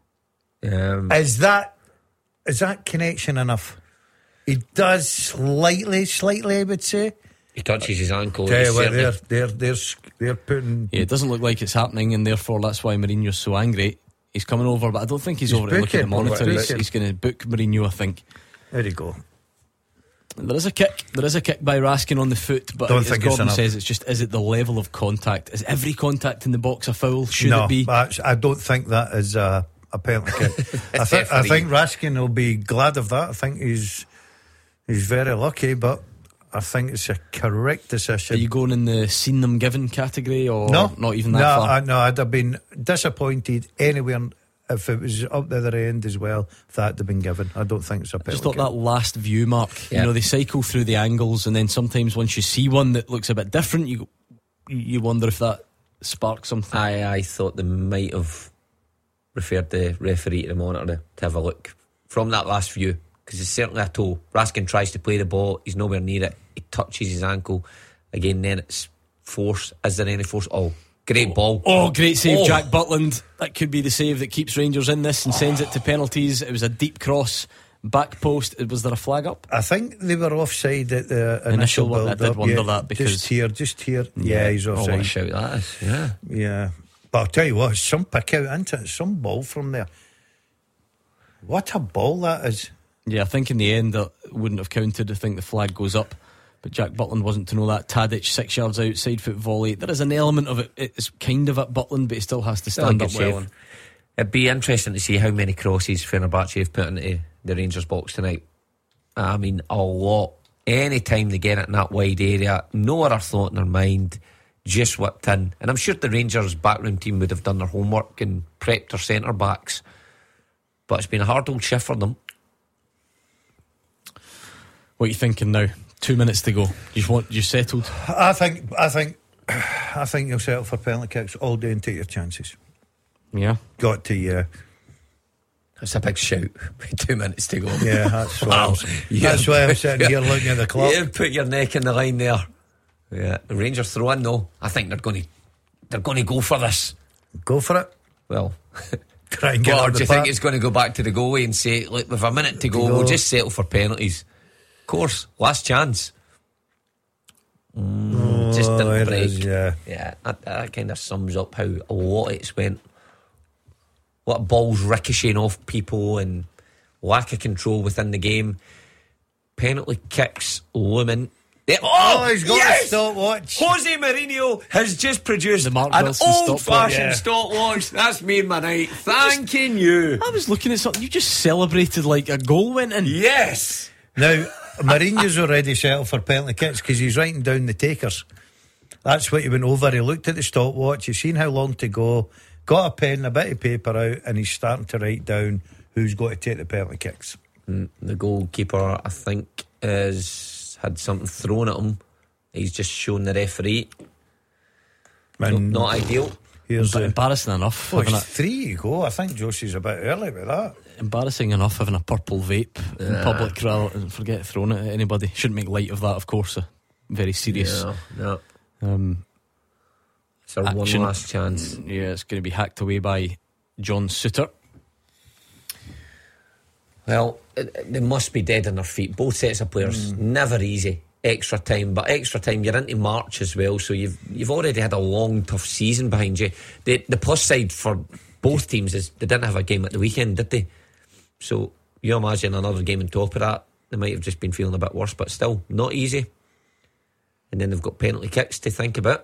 Speaker 6: Um,
Speaker 7: Is that is that connection enough? He does slightly, slightly, I would say.
Speaker 6: he touches his ankle.
Speaker 7: Tell
Speaker 6: He's
Speaker 7: you what,
Speaker 6: certainly-
Speaker 7: they're, they're, they're, they're putting.
Speaker 5: Yeah, it doesn't look like it's happening, and therefore that's why Mourinho's so angry. He's coming over, but I don't think he's,
Speaker 7: He's
Speaker 5: over to look at the
Speaker 7: booking.
Speaker 5: monitor.
Speaker 7: He's
Speaker 5: He's,
Speaker 7: booking.
Speaker 5: he's going to book Mourinho, I think.
Speaker 7: There you go.
Speaker 5: There is a kick. There is a kick by Raskin on the foot, but
Speaker 7: Don't
Speaker 5: as
Speaker 7: think it's
Speaker 5: Gordon
Speaker 7: enough.
Speaker 5: says, it's just is it the level of contact? Is every contact in the box a foul? Should
Speaker 7: no,
Speaker 5: it be?
Speaker 7: but I don't think that is a, a penalty kick. I, th- I
Speaker 6: Referee.
Speaker 7: think Raskin will be glad of that. I think he's he's very lucky, but I think it's a correct
Speaker 5: Are
Speaker 7: decision.
Speaker 5: you going in the seen them given category, or
Speaker 7: no,
Speaker 5: not even that
Speaker 7: no,
Speaker 5: far?
Speaker 7: I, no, I'd have been disappointed anywhere if it was up the other end as well. If that had been given, I don't think it's a
Speaker 5: I
Speaker 7: penalty.
Speaker 5: just thought
Speaker 7: kick.
Speaker 5: that last view, Mark.
Speaker 6: Yeah.
Speaker 5: You know, they cycle through the angles, and then sometimes once you see one that looks a bit different, you you wonder if that sparks something.
Speaker 6: I, I thought they might have referred the referee to the monitor to, to have a look from that last view, because it's certainly a toe. Raskin tries to play the ball, he's nowhere near it, he touches his ankle again, then it's force. Is there any force? Oh, great ball.
Speaker 5: Oh, great save,
Speaker 6: Oh.
Speaker 5: Jack Butland. That could be the save that keeps Rangers in this and sends it to penalties. It was a deep cross, back post. Was there a flag up?
Speaker 7: I think they were offside at the initial,
Speaker 5: Initial one, I
Speaker 7: build
Speaker 5: did
Speaker 7: up.
Speaker 5: wonder
Speaker 7: yeah,
Speaker 5: that because-
Speaker 7: just here, just here. Yeah, he's
Speaker 6: Oh, what a
Speaker 7: offside.
Speaker 6: shout that is. Yeah.
Speaker 7: Yeah, but I'll tell you what, some pick out into it, some ball from there. What a ball that is!
Speaker 5: Yeah, I think in the end that wouldn't have counted. I think the flag goes up. But Jack Butland wasn't to know that. Tadic, six yards out, side foot volley. There is an element of it. It's kind of at Butland, but he still has to
Speaker 6: Still a
Speaker 5: stand
Speaker 6: good
Speaker 5: up well.
Speaker 6: save. It'd be interesting to see how many crosses Fenerbahce have put into the Rangers box tonight. I mean, a lot. Any time they get it in that wide area, no other thought in their mind, just whipped in. And I'm sure the Rangers backroom team would have done their homework and prepped their centre backs. But it's been a hard old shift for them.
Speaker 5: What are you thinking now? Two minutes to go. You want you settled?
Speaker 7: I think, I think, I think you'll settle for penalty kicks all day and take your chances.
Speaker 5: Yeah.
Speaker 7: Got to, yeah,
Speaker 6: That's a big shout with two minutes to go.
Speaker 7: yeah. That's why.
Speaker 6: Wow.
Speaker 7: I'm, that's why I'm sitting here looking at the clock.
Speaker 6: You put your neck in the line there. Yeah, the Rangers throw in though. I think they're going to they're going to go for this.
Speaker 7: Go for it.
Speaker 6: Well,
Speaker 7: Try and get
Speaker 6: or
Speaker 7: on
Speaker 6: do
Speaker 7: the
Speaker 6: you think
Speaker 7: park.
Speaker 6: it's going to go back to the goalie and say, look, with a minute to go,
Speaker 7: go.
Speaker 6: we'll just settle for penalties? Of course, last chance. Mm, just
Speaker 7: Oh,
Speaker 6: didn't
Speaker 7: it
Speaker 6: break.
Speaker 7: is, yeah.
Speaker 6: Yeah, that, that kind of sums up how a lot it's went. What balls ricocheting off people and lack of control within the game. Penalty kicks looming. Yeah, oh,
Speaker 7: Oh, he's got
Speaker 6: yes!
Speaker 7: a stopwatch.
Speaker 6: Jose Mourinho has just produced
Speaker 5: The Mark
Speaker 6: an
Speaker 5: Wilson
Speaker 6: old-fashioned
Speaker 7: stopwatch. Yeah.
Speaker 6: stopwatch. That's made my night. Thanking you.
Speaker 5: I was looking at something. You just celebrated like a goal went in.
Speaker 6: Yes.
Speaker 7: Now, Mourinho's already settled for penalty kicks because he's writing down the takers. That's what he went over. He looked at the stopwatch, he's seen how long to go, got a pen, a bit of paper out, and he's starting to write down who's got to take the penalty kicks.
Speaker 6: Mm, the goalkeeper, I think, is had something thrown at him. He's just shown the referee.
Speaker 7: And
Speaker 6: Not ideal.
Speaker 7: here's
Speaker 5: But
Speaker 7: the,
Speaker 5: embarrassing enough.
Speaker 7: well,
Speaker 5: having
Speaker 7: it's three you go. I think Josie's a bit early with that.
Speaker 5: a, embarrassing enough having a purple vape in public rather than forget throwing it at anybody. Shouldn't make light of that, of course. A very serious.
Speaker 6: No, no.
Speaker 5: Um,
Speaker 6: It's our one
Speaker 5: action.
Speaker 6: last chance.
Speaker 5: Yeah, it's going to be hacked away by John Suter.
Speaker 6: Well, it- it- they must be dead on their feet. Both sets of players, never easy. Extra time, but extra time. You're into March as well, so you've you've already had a long, tough season behind you. The the plus side for both teams is they didn't have a game at the weekend, did they? So you imagine another game on top of that. They might have just been feeling a bit worse, but still not easy. And then they've got penalty kicks to think about.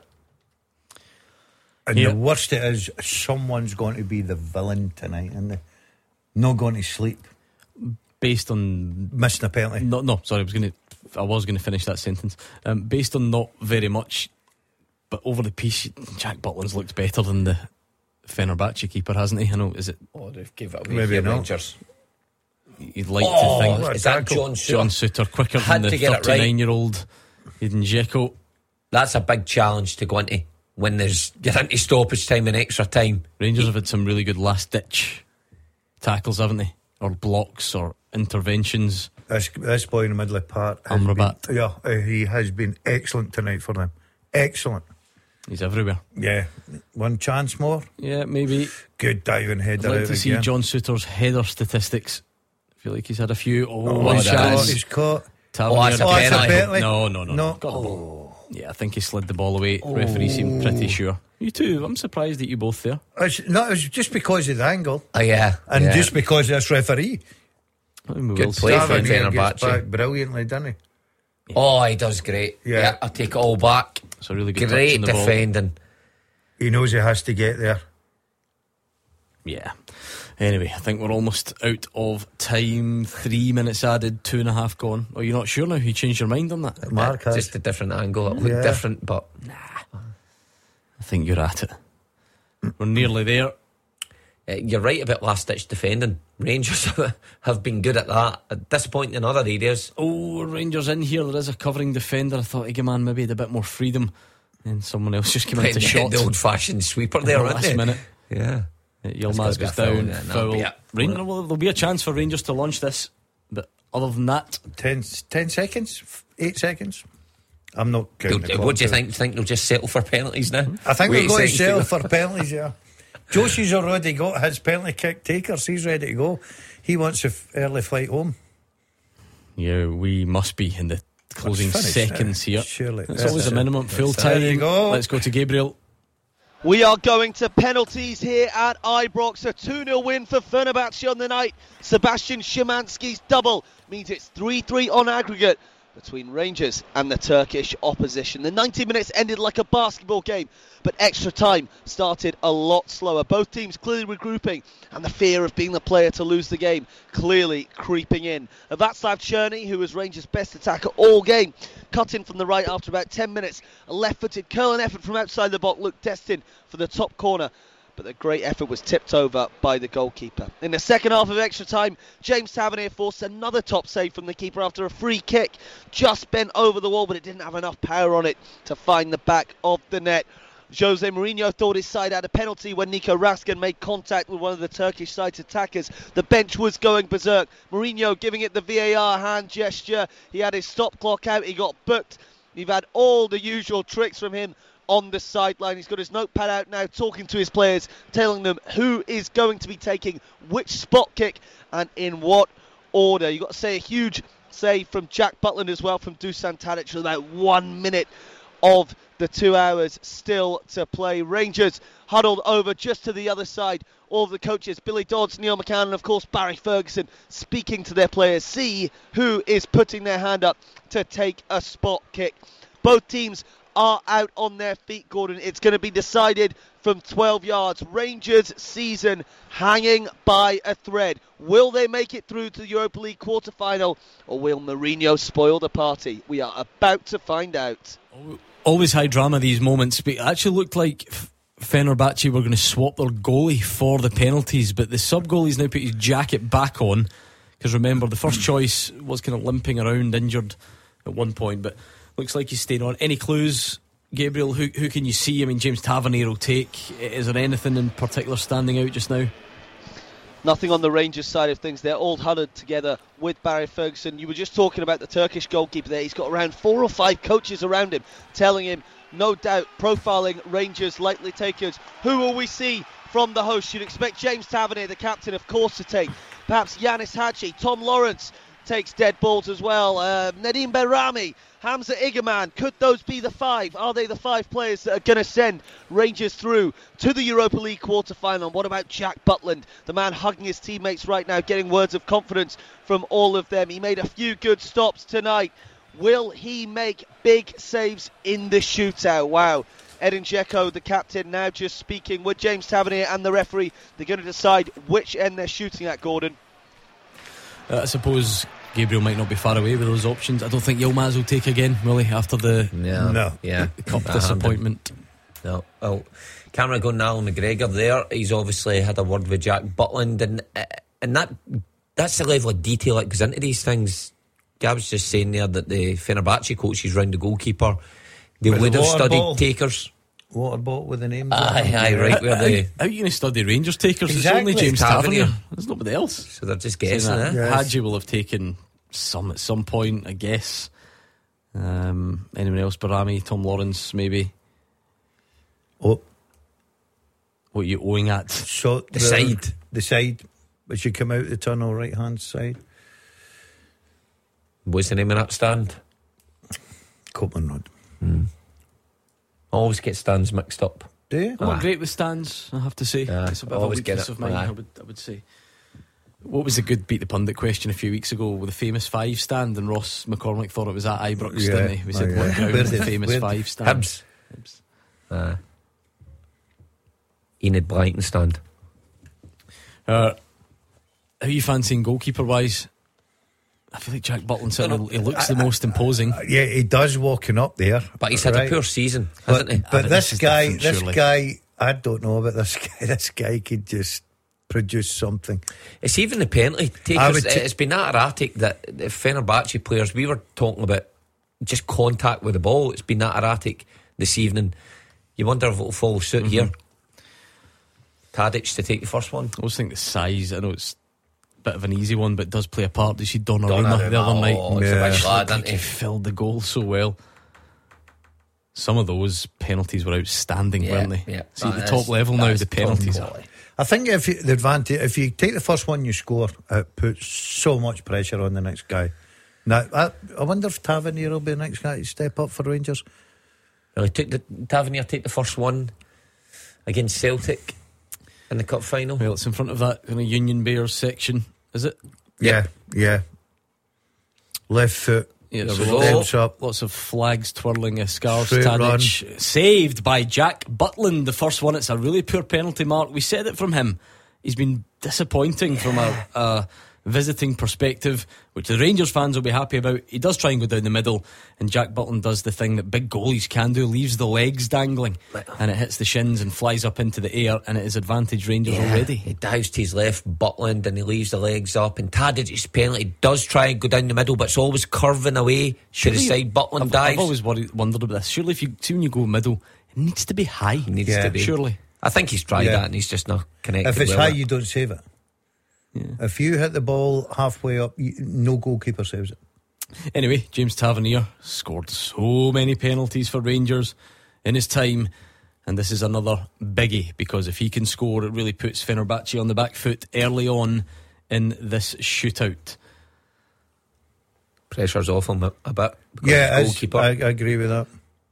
Speaker 7: And
Speaker 5: Yeah.
Speaker 7: the worst it is, someone's going to be the villain tonight, and they not going to sleep,
Speaker 5: Based on
Speaker 7: missing a penalty.
Speaker 5: no, no, sorry, I was going to, I was going to finish that sentence. Um, based on not very much, but over the piece, Jack Butland's looked better than the Fenerbahce keeper, hasn't he? I know. Is it?
Speaker 6: Oh, they've given it away.
Speaker 7: Maybe
Speaker 6: here,
Speaker 7: not.
Speaker 6: Rangers.
Speaker 5: You'd like
Speaker 6: Oh,
Speaker 5: to think
Speaker 6: is that John Suter?
Speaker 5: John Suter quicker
Speaker 6: Had
Speaker 5: than
Speaker 6: to
Speaker 5: the
Speaker 6: get it right.
Speaker 5: thirty-nine-year-old Eden Dzeko.
Speaker 6: That's a big challenge to go into when there's you're into stoppage time and extra time.
Speaker 5: Rangers have had some really good last-ditch tackles, haven't they? Or blocks or interventions.
Speaker 7: This, this boy in the middle of the park, has
Speaker 5: Amrabat.
Speaker 7: been- yeah, uh, he has been excellent tonight for them. Excellent.
Speaker 5: He's everywhere.
Speaker 7: Yeah, one chance more.
Speaker 5: Yeah, maybe.
Speaker 7: Good diving
Speaker 5: I'd
Speaker 7: header
Speaker 5: like
Speaker 7: out
Speaker 5: to see
Speaker 7: again.
Speaker 5: John Suter's header statistics. I feel like he's had a few. Oh,
Speaker 7: Oh,
Speaker 5: one
Speaker 7: he's
Speaker 6: that
Speaker 5: chance.
Speaker 7: caught, he's caught.
Speaker 5: Tavernier
Speaker 6: Oh, that's a
Speaker 7: Oh, it's a
Speaker 6: penalty.
Speaker 7: penalty.
Speaker 5: No, no, no,
Speaker 7: No.
Speaker 5: no. Got the ball. Yeah, I think he slid the ball away. Referee seemed pretty sure. You too. I'm surprised at you both there.
Speaker 7: It's, no, it's just because of the angle,
Speaker 6: Oh yeah,
Speaker 7: and
Speaker 6: yeah.
Speaker 7: just because of this referee.
Speaker 5: I mean, we
Speaker 6: Good
Speaker 5: will see.
Speaker 6: play. for
Speaker 7: Tavernier gets
Speaker 6: Fenerbahce.
Speaker 7: back brilliantly, doesn't he?
Speaker 6: Oh, he does great.
Speaker 7: Yeah.
Speaker 6: Yeah, I take it all back.
Speaker 5: It's a really good touch on
Speaker 6: Great
Speaker 5: the ball.
Speaker 6: defending.
Speaker 7: He knows he has to get there.
Speaker 5: Yeah. Anyway, I think we're almost out of time. Three minutes added, two and a half gone. Oh, you're not sure now? You changed your mind on that?
Speaker 7: Mark has.
Speaker 6: Just a different angle. It looked
Speaker 7: Yeah.
Speaker 6: different, but
Speaker 5: I think you're at it. We're nearly there.
Speaker 6: uh, you're right about last ditch defending. Rangers have been good at that. At this point in other areas.
Speaker 5: Oh, Rangers in here. There is a covering defender. I thought Egeman maybe had a bit more freedom. And someone else just came into
Speaker 6: the,
Speaker 5: shot.
Speaker 6: the old fashioned sweeper there,
Speaker 5: the
Speaker 6: wasn't
Speaker 5: last
Speaker 6: it?
Speaker 5: minute.
Speaker 6: Yeah.
Speaker 5: Yilmaz
Speaker 6: gotta be
Speaker 5: goes
Speaker 6: a foul,
Speaker 5: down.
Speaker 6: yeah, no,
Speaker 5: Foul.
Speaker 6: yeah.
Speaker 5: Ranger, well, there'll be a chance for Rangers to launch this. But other than that,
Speaker 7: Ten, ten seconds? Eight seconds? I'm not counting the
Speaker 6: They'll-
Speaker 7: clock
Speaker 6: What do you
Speaker 7: out.
Speaker 6: think? Think they'll just settle for penalties now?
Speaker 7: I think
Speaker 6: Wait
Speaker 7: we're going to
Speaker 6: seconds
Speaker 7: settle
Speaker 6: go.
Speaker 7: for penalties, yeah. Josie's already got his penalty kick takers. He's ready to go. He wants an early flight home.
Speaker 5: yeah, we must be in the closing
Speaker 7: finished,
Speaker 5: seconds
Speaker 7: eh?
Speaker 5: here.
Speaker 7: Surely.
Speaker 5: It's
Speaker 7: That's
Speaker 5: always a
Speaker 7: it.
Speaker 5: minimum full
Speaker 7: That's- there
Speaker 5: time.
Speaker 7: you go.
Speaker 5: Let's go to Gabriel.
Speaker 8: We are going to penalties here at Ibrox. A two nil win for Fenerbahce on the night. Sebastian Szymanski's double means it's three three on aggregate between Rangers and the Turkish opposition. The ninety minutes ended like a basketball game, but extra time started a lot slower. Both teams clearly regrouping, and the fear of being the player to lose the game clearly creeping in. Václav Černý, who was Rangers' best attacker all game, cut in from the right after about ten minutes. A left-footed curling effort from outside the box looked destined for the top corner, but the great effort was tipped over by the goalkeeper. In the second half of extra time, James Tavernier forced another top save from the keeper after a free kick. Just bent over the wall, but it didn't have enough power on it to find the back of the net. Jose Mourinho thought his side had a penalty when Nico Raskin made contact with one of the Turkish side's attackers. The bench was going berserk. Mourinho giving it the V A R hand gesture. He had his stop clock out. He got booked. You've had all the usual tricks from him on the sideline. He's got his notepad out now, talking to his players, telling them who is going to be taking which spot kick and in what order. You've got to say a huge save from Jack Butland as well, from Dusan Tadic with about one minute of the two hours still to play. Rangers huddled over just to the other side. All of the coaches, Billy Dodds, Neil McCann, and of course Barry Ferguson, speaking to their players, see who is putting their hand up to take a spot kick. Both teams are out on their feet, Gordon. It's going to be decided from twelve yards. Rangers' season hanging by a thread. Will they make it through to the Europa League quarter-final, or will Mourinho spoil the party? We are about to find out.
Speaker 5: Always high drama, these moments, but it actually looked like Fenerbahce were going to swap their goalie for the penalties, but the sub-goalie's now put his jacket back on, because remember, the first choice was kind of limping around, injured at one point, but looks like he's staying on. Any clues, Gabriel? Who who can you see? I mean, James Tavernier will take. Is there anything in particular standing out just now?
Speaker 8: Nothing on the Rangers side of things. They're all huddled together with Barry Ferguson. You were just talking about the Turkish goalkeeper there. He's got around four or five coaches around him telling him, no doubt, profiling Rangers likely takers. Who will we see from the host? You'd expect James Tavernier, the captain, of course, to take. Perhaps Yanis Hadji. Tom Lawrence takes dead balls as well. Uh, Nadim Behrami, Hamza Igerman. Could those be the five? Are they the five players that are going to send Rangers through to the Europa League quarter-final? What about Jack Butland, the man hugging his teammates right now, getting words of confidence from all of them? He made a few good stops tonight. Will he make big saves in the shootout? Wow. Edin Dzeko, the captain, now just speaking with James Tavernier and the referee. They're going to decide which end they're shooting at, Gordon.
Speaker 5: Uh, I suppose Gabriel might not be far away with those options. I don't think Yilmaz will take again, will he, after the,
Speaker 6: no,
Speaker 7: no.
Speaker 6: Yeah.
Speaker 5: the cup disappointment?
Speaker 6: No. Well, camera going to Alan McGregor there. He's obviously had a word with Jack Butland, and and that that's the level of detail that goes into these things. Gab's just saying there that the Fenerbahce coaches round the goalkeeper, they
Speaker 7: with
Speaker 6: would
Speaker 7: the
Speaker 6: have studied
Speaker 7: ball.
Speaker 6: takers.
Speaker 7: Water bottle with the names.
Speaker 6: Aye, aye, right. Where
Speaker 5: How,
Speaker 6: they,
Speaker 5: how, how are you going to study Rangers takers?
Speaker 7: Exactly.
Speaker 5: It's only James
Speaker 6: Tavernier.
Speaker 5: Tavernier. There's nobody else.
Speaker 6: so they're just guessing,
Speaker 5: Saying
Speaker 6: eh?
Speaker 5: that.
Speaker 7: Yes.
Speaker 5: Hadji will have taken some at some point, I guess. Um, anyone else? Barami, Tom Lawrence, maybe.
Speaker 7: Oh,
Speaker 5: What are you owing at?
Speaker 7: shot
Speaker 6: The side.
Speaker 7: The side. As you come out the tunnel, right hand side.
Speaker 6: What's the name of that stand?
Speaker 7: Copeland Road.
Speaker 6: Mm. I always get stands mixed up.
Speaker 7: Do you?
Speaker 5: I'm not
Speaker 6: Aye.
Speaker 5: great with stands, I have to say.
Speaker 6: Aye,
Speaker 5: It's a bit of a
Speaker 6: always get
Speaker 5: weakness
Speaker 6: it.
Speaker 5: of mine,
Speaker 6: Aye.
Speaker 5: I would, I would say. What was the good Beat the Pundit question a few weeks ago with the famous five stand, and Ross McCormick thought it was at Ibrox,
Speaker 7: Yeah.
Speaker 5: didn't he? We said,
Speaker 7: Oh, yeah.
Speaker 5: what ground
Speaker 7: Where
Speaker 5: is the
Speaker 7: did-
Speaker 5: famous
Speaker 7: where did-
Speaker 5: five stand?
Speaker 6: Hibs.
Speaker 5: Hibs.
Speaker 6: Uh, Enid Blyton stand.
Speaker 5: Uh, how are you fancying goalkeeper-wise? I feel like Jack Butland certainly he looks the most imposing.
Speaker 7: Yeah, he does walking up there.
Speaker 6: But he's had
Speaker 7: right?
Speaker 6: a poor season,
Speaker 7: But,
Speaker 6: hasn't he?
Speaker 7: but
Speaker 5: but
Speaker 7: this
Speaker 5: this is
Speaker 7: guy,
Speaker 5: different,
Speaker 7: this
Speaker 5: surely.
Speaker 7: guy, I don't know about this guy. This guy could just produce something.
Speaker 6: It's even the penalty
Speaker 7: I
Speaker 6: takers.
Speaker 7: would t-
Speaker 6: It's been that erratic that the Fenerbahce players, we were talking about just contact with the ball. It's been that erratic this evening. You wonder if it'll follow suit
Speaker 5: Mm-hmm.
Speaker 6: here. Tadic to take the first one.
Speaker 5: I always think the size, I know it's a bit of an easy one, but it does play a part. Did you see Donnarumma the other night?
Speaker 6: Oh, it's
Speaker 7: Yeah.
Speaker 6: a big lad,
Speaker 5: Like
Speaker 6: isn't
Speaker 5: he
Speaker 6: he?
Speaker 5: filled the goal so well. Some of those penalties were outstanding,
Speaker 6: Yeah,
Speaker 5: weren't they?
Speaker 6: yeah.
Speaker 5: See, at
Speaker 6: That
Speaker 5: the top
Speaker 6: is-
Speaker 5: level
Speaker 6: that
Speaker 5: now,
Speaker 6: is
Speaker 5: the
Speaker 6: top
Speaker 5: penalties are.
Speaker 6: quality.
Speaker 7: I think if you, the advantage, if you take the first one you score, it puts so much pressure on the next guy. Now, I, I wonder if Tavernier will be the next guy to step up for Rangers.
Speaker 6: Well, he took the Tavernier take the first one against Celtic in the cup final.
Speaker 5: Well, it's in front of that kind of Union Bears section, is it?
Speaker 7: Yeah, yeah. Left foot.
Speaker 5: Yeah,
Speaker 6: There
Speaker 5: so
Speaker 6: we
Speaker 5: lots,
Speaker 6: go.
Speaker 7: Steps up.
Speaker 5: lots of flags twirling, uh, scarves.
Speaker 7: Straight
Speaker 5: Tadic saved by Jack Butland, the first one. It's a really poor penalty mark. We said it from him. He's been disappointing from a, a visiting perspective, which the Rangers fans will be happy about. He does try and go down the middle, and Jack Butland does the thing that big goalies can do, leaves the legs dangling, and it hits the shins and flies up into the air, and it is advantage Rangers
Speaker 6: Yeah,
Speaker 5: already.
Speaker 6: he dives to his left, Butland, and he leaves the legs up. And Tadic's penalty does try and go down the middle, but it's always curving away to the
Speaker 5: Surely-
Speaker 6: side. Butland
Speaker 5: I've,
Speaker 6: dives.
Speaker 5: I've always worried, wondered about this. Surely if you see when you go middle, it needs to be high.
Speaker 6: He needs
Speaker 7: Yeah.
Speaker 6: to be.
Speaker 5: Surely.
Speaker 6: I think he's tried
Speaker 7: Yeah.
Speaker 6: that and he's just not connected.
Speaker 7: If it's
Speaker 6: with
Speaker 7: high,
Speaker 6: it.
Speaker 7: you don't save it. If you hit the ball halfway up, you, no goalkeeper saves it.
Speaker 5: Anyway, James Tavernier scored so many penalties for Rangers in his time, and this is another biggie, because if he can score, it really puts Fenerbahce on the back foot early on in this shootout.
Speaker 6: Pressure's off him a, a bit. because
Speaker 7: Yeah,
Speaker 6: he's
Speaker 7: it's-
Speaker 6: goalkeeper.
Speaker 7: I, I agree with that.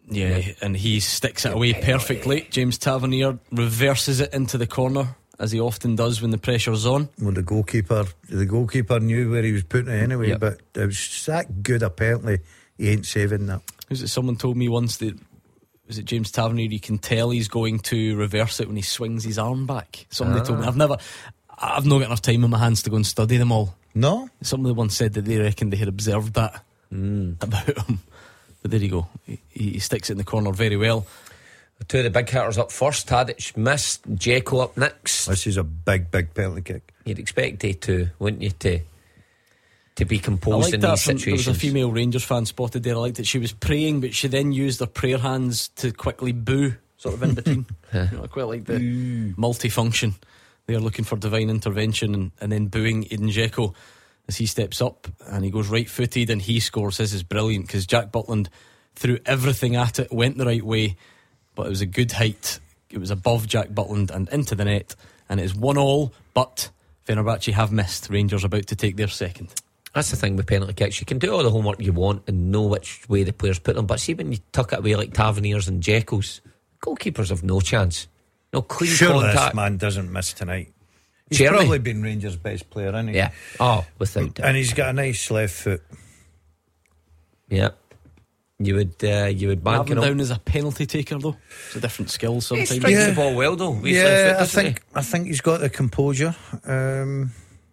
Speaker 5: Yeah,
Speaker 6: Yeah.
Speaker 5: and he sticks it away
Speaker 6: penalty.
Speaker 5: perfectly. James Tavernier reverses it into the corner, as he often does when the pressure's on.
Speaker 7: Well, the goalkeeper, the goalkeeper knew where he was putting it anyway,
Speaker 5: Yep.
Speaker 7: but it was that good. Apparently, he ain't saving that.
Speaker 5: Was it someone told me once that, was it James Tavernier, you can tell he's going to reverse it when he swings his arm back. Somebody
Speaker 6: Ah.
Speaker 5: told me. I've never, I've not got enough time in my hands to go and study them all.
Speaker 7: No,
Speaker 5: Somebody once said that they reckoned they had observed that
Speaker 6: Mm.
Speaker 5: about him. But there you go. He, he sticks it in the corner very well.
Speaker 6: Two of the big hitters up first. Tadic missed. Dzeko up next.
Speaker 7: this is a big, big penalty kick.
Speaker 6: You'd expect they to, wouldn't you, to to be
Speaker 5: I
Speaker 6: composed
Speaker 5: liked
Speaker 6: in
Speaker 5: that.
Speaker 6: these
Speaker 5: From, there was
Speaker 6: situations.
Speaker 5: a female Rangers fan spotted there. I liked that she was praying, but she then used her prayer hands to quickly boo, sort of in between. You know, I quite like the multifunction. They're looking for divine intervention and, and then booing Eden Dzeko as he steps up and he goes right footed and he scores. This is brilliant because Jack Butland threw everything at it, went the right way, but it was a good height. It was above Jack Butland and into the net, and it is one all. But Fenerbahce have missed. Rangers about to take their second.
Speaker 6: That's the thing with penalty kicks. You can do all the homework you want and know which way the players put them, but see when you tuck it away like Tavernier's and Dzeko's, goalkeepers have no chance. No clean
Speaker 7: Sure,
Speaker 6: contact.
Speaker 7: this man doesn't miss tonight. He's
Speaker 6: Jeremy?
Speaker 7: probably been Rangers' best player, isn't he?
Speaker 6: Yeah. Oh, without doubt.
Speaker 7: And he's got a nice left foot.
Speaker 6: Yeah. You would uh, you would bank
Speaker 5: Have him
Speaker 6: it
Speaker 5: down
Speaker 6: on.
Speaker 5: as a penalty taker though. It's a different skill
Speaker 6: He
Speaker 5: sometimes.
Speaker 6: strikes
Speaker 7: Yeah.
Speaker 6: the ball well though. He's
Speaker 7: yeah,
Speaker 6: left foot,
Speaker 7: I
Speaker 6: doesn't
Speaker 7: think I think he's got the composure. Um,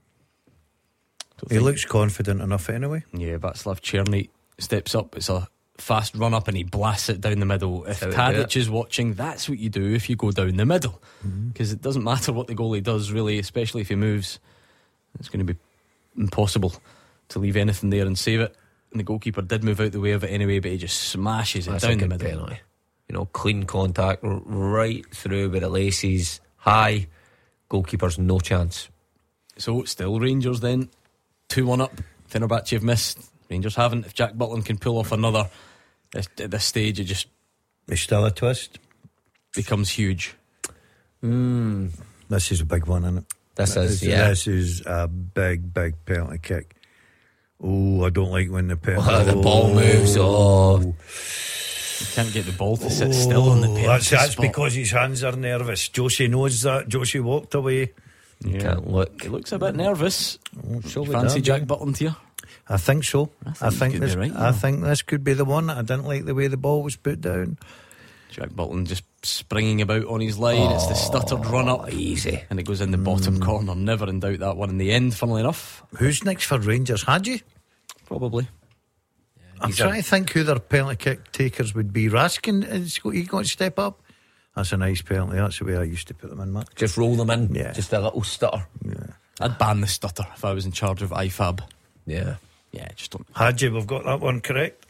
Speaker 7: he looks confident enough anyway.
Speaker 5: Yeah, Václav Černý steps up. It's a fast run up and he blasts it down the middle. If
Speaker 6: That's how they do
Speaker 5: Tadic is watching, that's what you do if you go down the middle, because it doesn't matter what the goalie does really, especially if he moves. It's going to be impossible to leave anything there and save it. And the goalkeeper did move out the way of it anyway, but he just smashes it
Speaker 6: That's a
Speaker 5: down the
Speaker 6: good
Speaker 5: middle.
Speaker 6: penalty. You know, clean contact r- right through with the laces, high. Goalkeeper's no chance.
Speaker 5: So still Rangers then, two one up. Fenerbahce have missed. Rangers haven't. If Jack Butland can pull off another at this stage, it just
Speaker 7: There's still a twist.
Speaker 5: becomes huge.
Speaker 6: Mm,
Speaker 7: This is a big one, isn't it?
Speaker 6: this is,
Speaker 7: This,
Speaker 6: yeah.
Speaker 7: this is a big, big penalty kick. Oh, I don't like when the penalty.
Speaker 6: Oh, the ball moves. Oh,
Speaker 5: You can't get the ball to sit still on the penalty
Speaker 7: That's, that's
Speaker 5: spot.
Speaker 7: because his hands are nervous. Josie knows that. Josie walked away.
Speaker 5: Yeah.
Speaker 6: can't look.
Speaker 5: He looks a bit nervous.
Speaker 7: Oh, so we
Speaker 5: Fancy
Speaker 7: did,
Speaker 5: Jack
Speaker 7: yeah.
Speaker 5: Butland here.
Speaker 7: I think so.
Speaker 5: I think
Speaker 7: I
Speaker 5: you
Speaker 7: think
Speaker 5: could be
Speaker 7: this.
Speaker 5: right,
Speaker 7: I
Speaker 5: yeah.
Speaker 7: think this could be the one. I didn't like the way the ball was put down.
Speaker 5: Jack Butland just springing about on his line. It's the stuttered run up.
Speaker 6: Easy.
Speaker 5: And it goes in the bottom corner. Never in doubt that one in the end, funnily enough.
Speaker 7: Who's next for Rangers? Hadji?
Speaker 5: Probably.
Speaker 7: I'm
Speaker 6: He's
Speaker 7: trying
Speaker 6: a-
Speaker 7: to think who their penalty kick takers would be. Raskin, is he going to step up? That's a nice penalty. That's the way I used to put them in, Mark.
Speaker 6: Just roll them in.
Speaker 7: Yeah.
Speaker 6: Just a little stutter.
Speaker 5: I'd ban the stutter if I was in charge of I F A B.
Speaker 6: Yeah.
Speaker 5: Yeah, just don't.
Speaker 7: Hadji, we've got that one correct.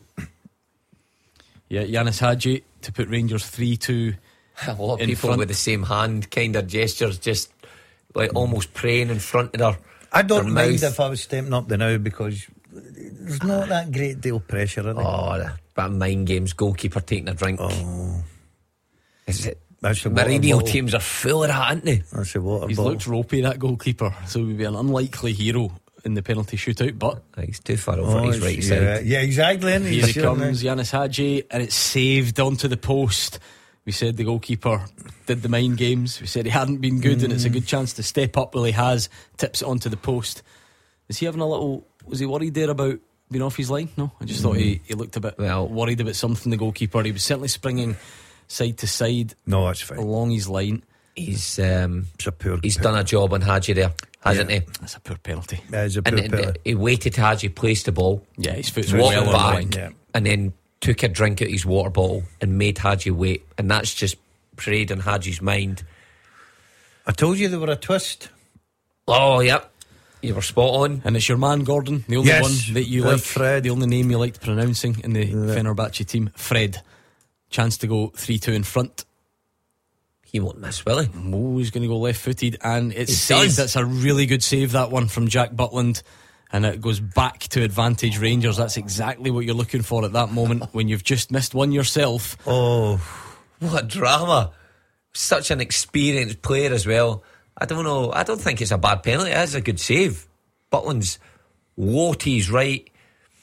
Speaker 5: Yeah, Yanis Hadji to put Rangers three two.
Speaker 6: A lot of
Speaker 5: In
Speaker 6: people
Speaker 5: front.
Speaker 6: with the same hand kind of gestures, just like almost praying in front of their.
Speaker 7: I don't
Speaker 6: their
Speaker 7: mind
Speaker 6: mouth.
Speaker 7: if I was stepping up the now because there's not that great deal of pressure, is there?
Speaker 6: Oh, the bit of mind games. Goalkeeper taking a drink.
Speaker 7: Oh,
Speaker 6: Is it?
Speaker 7: that's the water
Speaker 6: Mourinho
Speaker 7: bottle.
Speaker 6: teams are full of that, aren't they?
Speaker 7: That's the water
Speaker 5: He's
Speaker 7: bottle.
Speaker 5: looked ropey, that goalkeeper, so he would be an unlikely hero in the penalty shootout. But
Speaker 6: Oh, he's too far over
Speaker 7: Oh,
Speaker 6: his right
Speaker 7: yeah,
Speaker 6: side.
Speaker 7: yeah, exactly. isn't he?
Speaker 5: here he
Speaker 7: Sure,
Speaker 5: comes, Yanis Hadji, and it's saved onto the post. We said the goalkeeper did the mind games. We said he hadn't been good, and it's a good chance to step up. Well, he has. Tips it onto the post. Is he having a little? Was he worried there about being off his line? No, I just thought he, he looked a bit
Speaker 6: Well-
Speaker 5: worried about something. The goalkeeper. He was certainly springing side to side
Speaker 7: No, that's fine.
Speaker 5: along his line.
Speaker 6: He's um,
Speaker 7: It's a poor.
Speaker 6: he's done a job on Hadji there, hasn't
Speaker 7: Yeah.
Speaker 6: he?
Speaker 5: That's a poor penalty.
Speaker 7: Yeah, it's a poor
Speaker 6: And, and
Speaker 7: penalty.
Speaker 6: he waited till Hadji placed the ball,
Speaker 5: Yeah, his foot's
Speaker 6: walked
Speaker 5: well on the
Speaker 6: back,
Speaker 5: line.
Speaker 7: Yeah.
Speaker 6: and then took a drink out his water bottle and made Hadji wait, and that's just preyed on Hadji's mind.
Speaker 7: I told you they were a twist.
Speaker 6: Oh, yep, you were spot on.
Speaker 5: And it's your man Gordon, the only
Speaker 7: Yes,
Speaker 5: one that you
Speaker 7: uh,
Speaker 5: like,
Speaker 7: Fred.
Speaker 5: the only name you liked pronouncing in the Fenerbahce team, Fred. Chance to go three two in front.
Speaker 6: He won't miss, will he?
Speaker 5: Oh, he's going to go left footed, and it's
Speaker 6: He
Speaker 5: saved.
Speaker 6: does.
Speaker 5: That's a really good save, that one from Jack Butland. And it goes back to advantage Rangers. That's exactly what you're looking for at that moment when you've just missed one yourself.
Speaker 7: Oh,
Speaker 6: What drama! Such an experienced player as well. I don't know. I don't think it's a bad penalty. It is a good save. Butland's low to his right.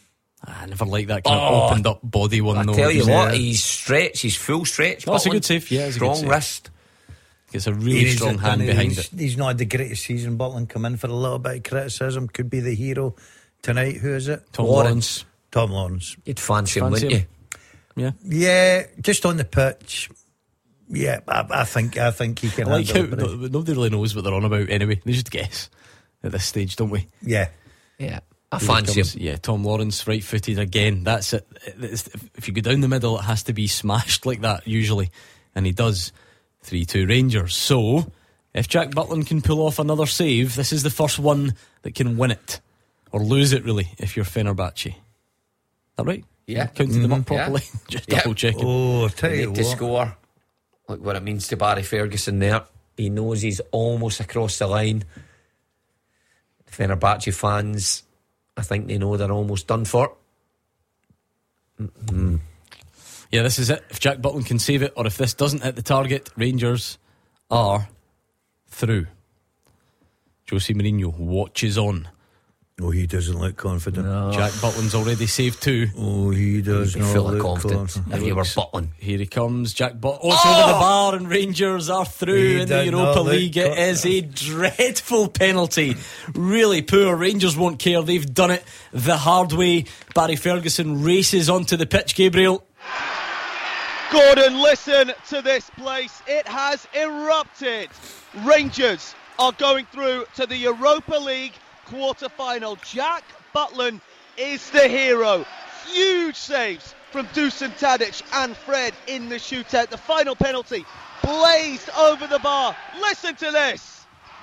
Speaker 5: I never liked that kind
Speaker 6: Oh,
Speaker 5: of opened up body one.
Speaker 6: I
Speaker 5: though.
Speaker 6: tell you
Speaker 5: He's,
Speaker 6: what,
Speaker 5: uh,
Speaker 6: he's stretch, he's full stretch.
Speaker 5: Oh, it's a
Speaker 6: Butland.
Speaker 5: good save, yeah, it's a good
Speaker 6: Strong
Speaker 5: save.
Speaker 6: wrist.
Speaker 5: Gets a really
Speaker 7: He's
Speaker 5: strong
Speaker 7: a-
Speaker 5: hand
Speaker 7: he's,
Speaker 5: behind it.
Speaker 7: He's not had the greatest season. Butland come in for a little bit of criticism. Could be the hero tonight. Who is it?
Speaker 5: Tom
Speaker 6: Lawrence.
Speaker 5: Lawrence.
Speaker 7: Tom Lawrence.
Speaker 6: You'd fancy him,
Speaker 5: Fancy
Speaker 6: wouldn't
Speaker 5: him.
Speaker 6: you?
Speaker 5: Yeah.
Speaker 7: Yeah, just on the pitch. Yeah, I, I think I think he can
Speaker 5: I like how
Speaker 7: handle it.
Speaker 5: no, nobody really knows what they're on about anyway. They just guess at this stage, don't we?
Speaker 7: Yeah.
Speaker 6: Yeah. I
Speaker 5: Here
Speaker 6: fancy
Speaker 5: comes-
Speaker 6: him.
Speaker 5: Yeah, Tom Lawrence, right footed again. That's it. It's, if you go down the middle, it has to be smashed like that usually. And he does. three two Rangers. So, if Jack Butland can pull off another save, this is the first one that can win it. Or lose it, really, if you're Fenerbahce. Is that right?
Speaker 6: Yeah.
Speaker 5: Counted them up
Speaker 6: Mhm. Yeah.
Speaker 5: properly. Just
Speaker 6: Yeah.
Speaker 5: double checking.
Speaker 7: Oh, I'll tell
Speaker 6: They
Speaker 7: you
Speaker 6: need to
Speaker 7: what.
Speaker 6: score. Look what it means to Barry Ferguson there. He knows he's almost across the line. The Fenerbahce fans, I think they know they're almost done for. Mm-hmm.
Speaker 5: Yeah, this is it. If Jack Butland can save it, or if this doesn't hit the target, Rangers are through. Jose Mourinho watches on.
Speaker 7: Oh, he doesn't look confident.
Speaker 5: Jack Butland's already saved two.
Speaker 7: Oh, he does
Speaker 6: Be
Speaker 7: not
Speaker 6: full of
Speaker 7: look
Speaker 6: confidence.
Speaker 7: confident.
Speaker 6: If you were Butland.
Speaker 5: Here he comes, Jack Butland. Oh, it's over the bar, and Rangers are through
Speaker 7: He
Speaker 5: in the
Speaker 7: did
Speaker 5: Europa
Speaker 7: not look
Speaker 5: League. It
Speaker 7: co-
Speaker 5: is a dreadful penalty. Really poor. Rangers won't care. They've done it the hard way. Barry Ferguson races onto the pitch, Gabriel.
Speaker 8: Gordon, listen to this place. It has erupted. Rangers are going through to the Europa League quarter-final. Jack Butland is the hero. Huge saves from Dusan Tadic and Fred in the shootout. The final penalty blazed over the bar. Listen to this.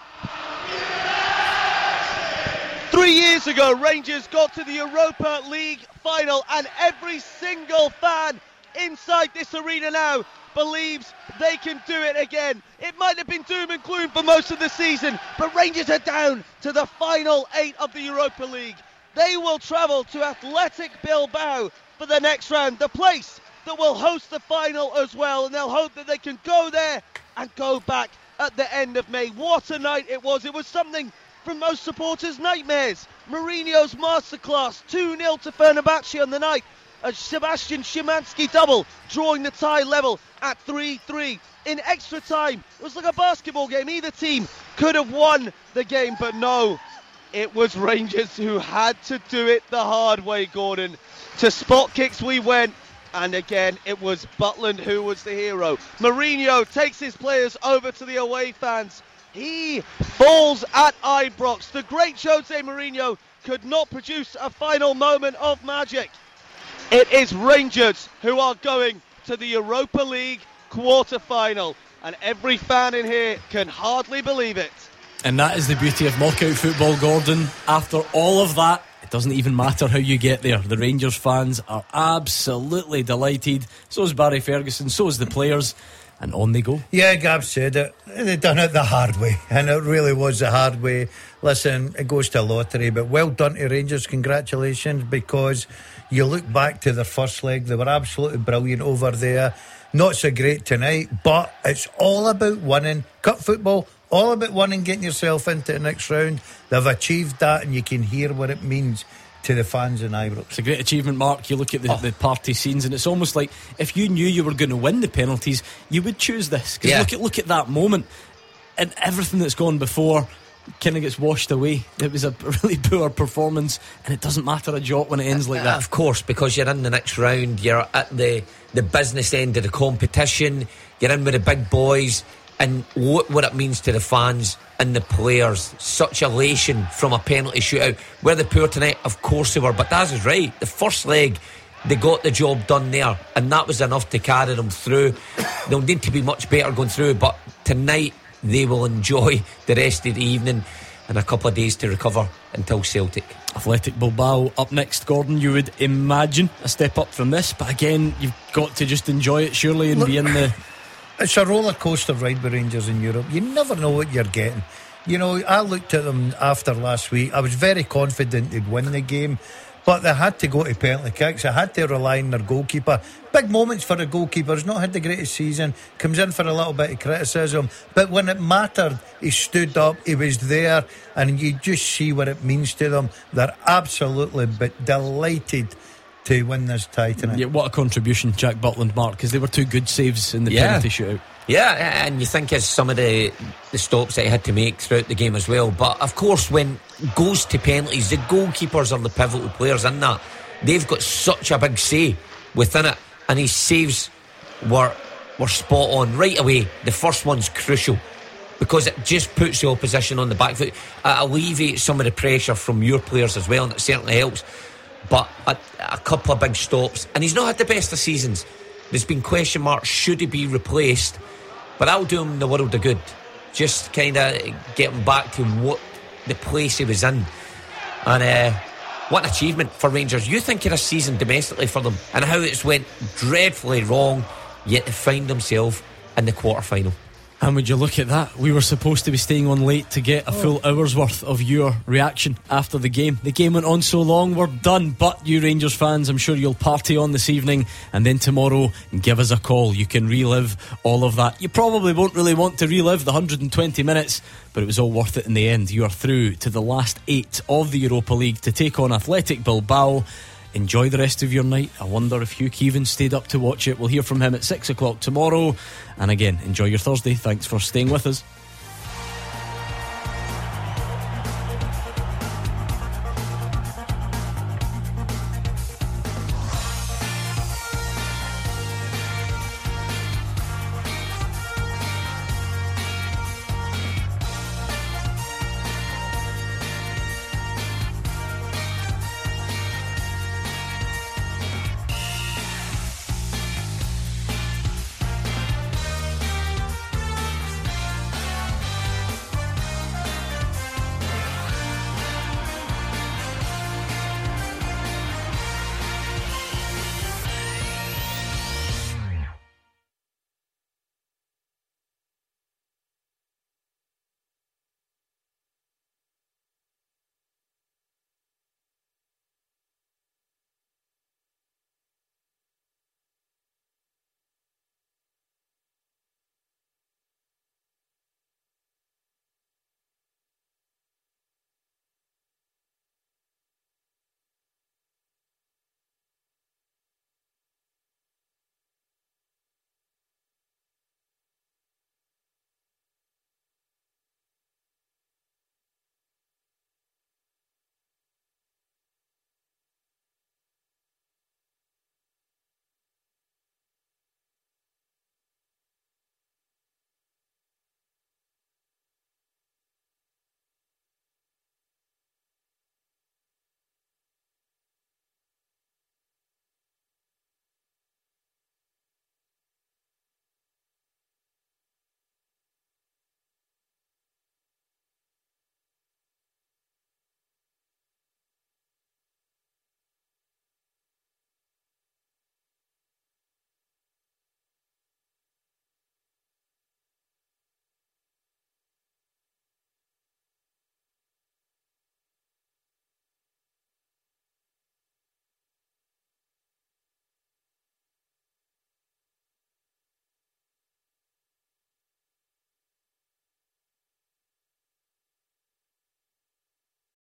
Speaker 8: Three years ago, Rangers got to the Europa League final, and every single fan inside this arena now believes they can do it again. It might have been doom and gloom for most of the season, but Rangers are down to the final eight of the Europa League. They will travel to Athletic Bilbao for the next round, the place that will host the final as well, and they'll hope that they can go there and go back at the end of May. What a night it was. It was something from most supporters' nightmares. Mourinho's masterclass, two nil to Fenerbahce on the night. A Sebastian Szymanski double, drawing the tie level at three three. In extra time, it was like a basketball game. Either team could have won the game, but no. It was Rangers who had to do it the hard way, Gordon. To spot kicks we went, and again, it was Butland who was the hero. Mourinho takes his players over to the away fans. He falls at Ibrox. The great Jose Mourinho could not produce a final moment of magic. It is Rangers who are going to the Europa League quarter-final, and every fan in here can hardly believe it.
Speaker 5: And that is the beauty of knockout football, Gordon. After all of that, it doesn't even matter how you get there. The Rangers fans are absolutely delighted. So is Barry Ferguson, so is the players. And on they go.
Speaker 7: Yeah, Gab said it. They done it the hard way, and it really was the hard way. Listen, it goes to a lottery, but well done to Rangers. Congratulations, because you look back to their first leg, they were absolutely brilliant over there. Not so great tonight, but it's all about winning. Cup football, all about winning, getting yourself into the next round. They've achieved that, and you can hear what it means to the fans in Ibrox.
Speaker 5: It's a great achievement, Mark. You look at the,
Speaker 6: Oh.
Speaker 5: the party scenes, and it's almost like if you knew you were going to win the penalties, you would choose this. Because
Speaker 6: Yeah.
Speaker 5: look at look at that moment, and everything that's gone before kind of gets washed away. It was a really poor performance, and it doesn't matter a jot when it ends like that.
Speaker 6: Of course, because you're in the next round, you're at the, the business end of the competition, you're in with the big boys, and look what it means to the fans and the players. Such elation from a penalty shootout. Were they poor tonight? Of course they were, but Daz is right. The first leg, they got the job done there, and that was enough to carry them through. They'll need to be much better going through, but tonight they will enjoy the rest of the evening and a couple of days to recover until Celtic.
Speaker 5: Athletic Bilbao up next, Gordon. You would imagine a step up from this, but again, you've got to just enjoy it, surely, and
Speaker 7: Look,
Speaker 5: be in the...
Speaker 7: It's a roller coaster ride with Rangers in Europe. You never know what you're getting. You know, I looked at them after last week. I was very confident they'd win the game, but they had to go to penalty kicks. They had to rely on their goalkeeper. big moments for the goalkeeper. He's not had the greatest season, comes in for a little bit of criticism, but when it mattered, he stood up, he was there, and you just see what it means to them. They're absolutely but delighted to win this tie tonight.
Speaker 5: Yeah, what a contribution, Jack Butland, Mark, because they were two good saves in the
Speaker 6: Yeah.
Speaker 5: penalty shootout.
Speaker 6: Yeah, and you think of some of the, the stops that he had to make throughout the game as well. But of course, when it goes to penalties, the goalkeepers are the pivotal players in that. They've got such a big say within it, and his saves were were spot on right away. The first one's crucial because it just puts the opposition on the back foot. It alleviates some of the pressure from your players as well, and it certainly helps. But a, a couple of big stops, and he's not had the best of seasons. There's been question marks, should he be replaced? But that'll do him the world of good. Just kind of get him back to what the place he was in. And uh, what an achievement for Rangers. You think of a season domestically for them and how it's went dreadfully wrong, yet to find themselves in the quarter-final.
Speaker 5: And would you look at that? We were supposed to be staying on late to get a full hour's worth of your reaction after the game. The game went on so long, we're done. But you Rangers fans, I'm sure you'll party on this evening, and then tomorrow give us a call. You can relive all of that. You probably won't really want to relive the one hundred twenty minutes, but it was all worth it in the end. You are through to the last eight of the Europa League to take on Athletic Bilbao. Enjoy the rest of your night. I wonder if Hugh Keevan stayed up to watch it. We'll hear from him at six o'clock tomorrow. And again, enjoy your Thursday. Thanks for staying with us.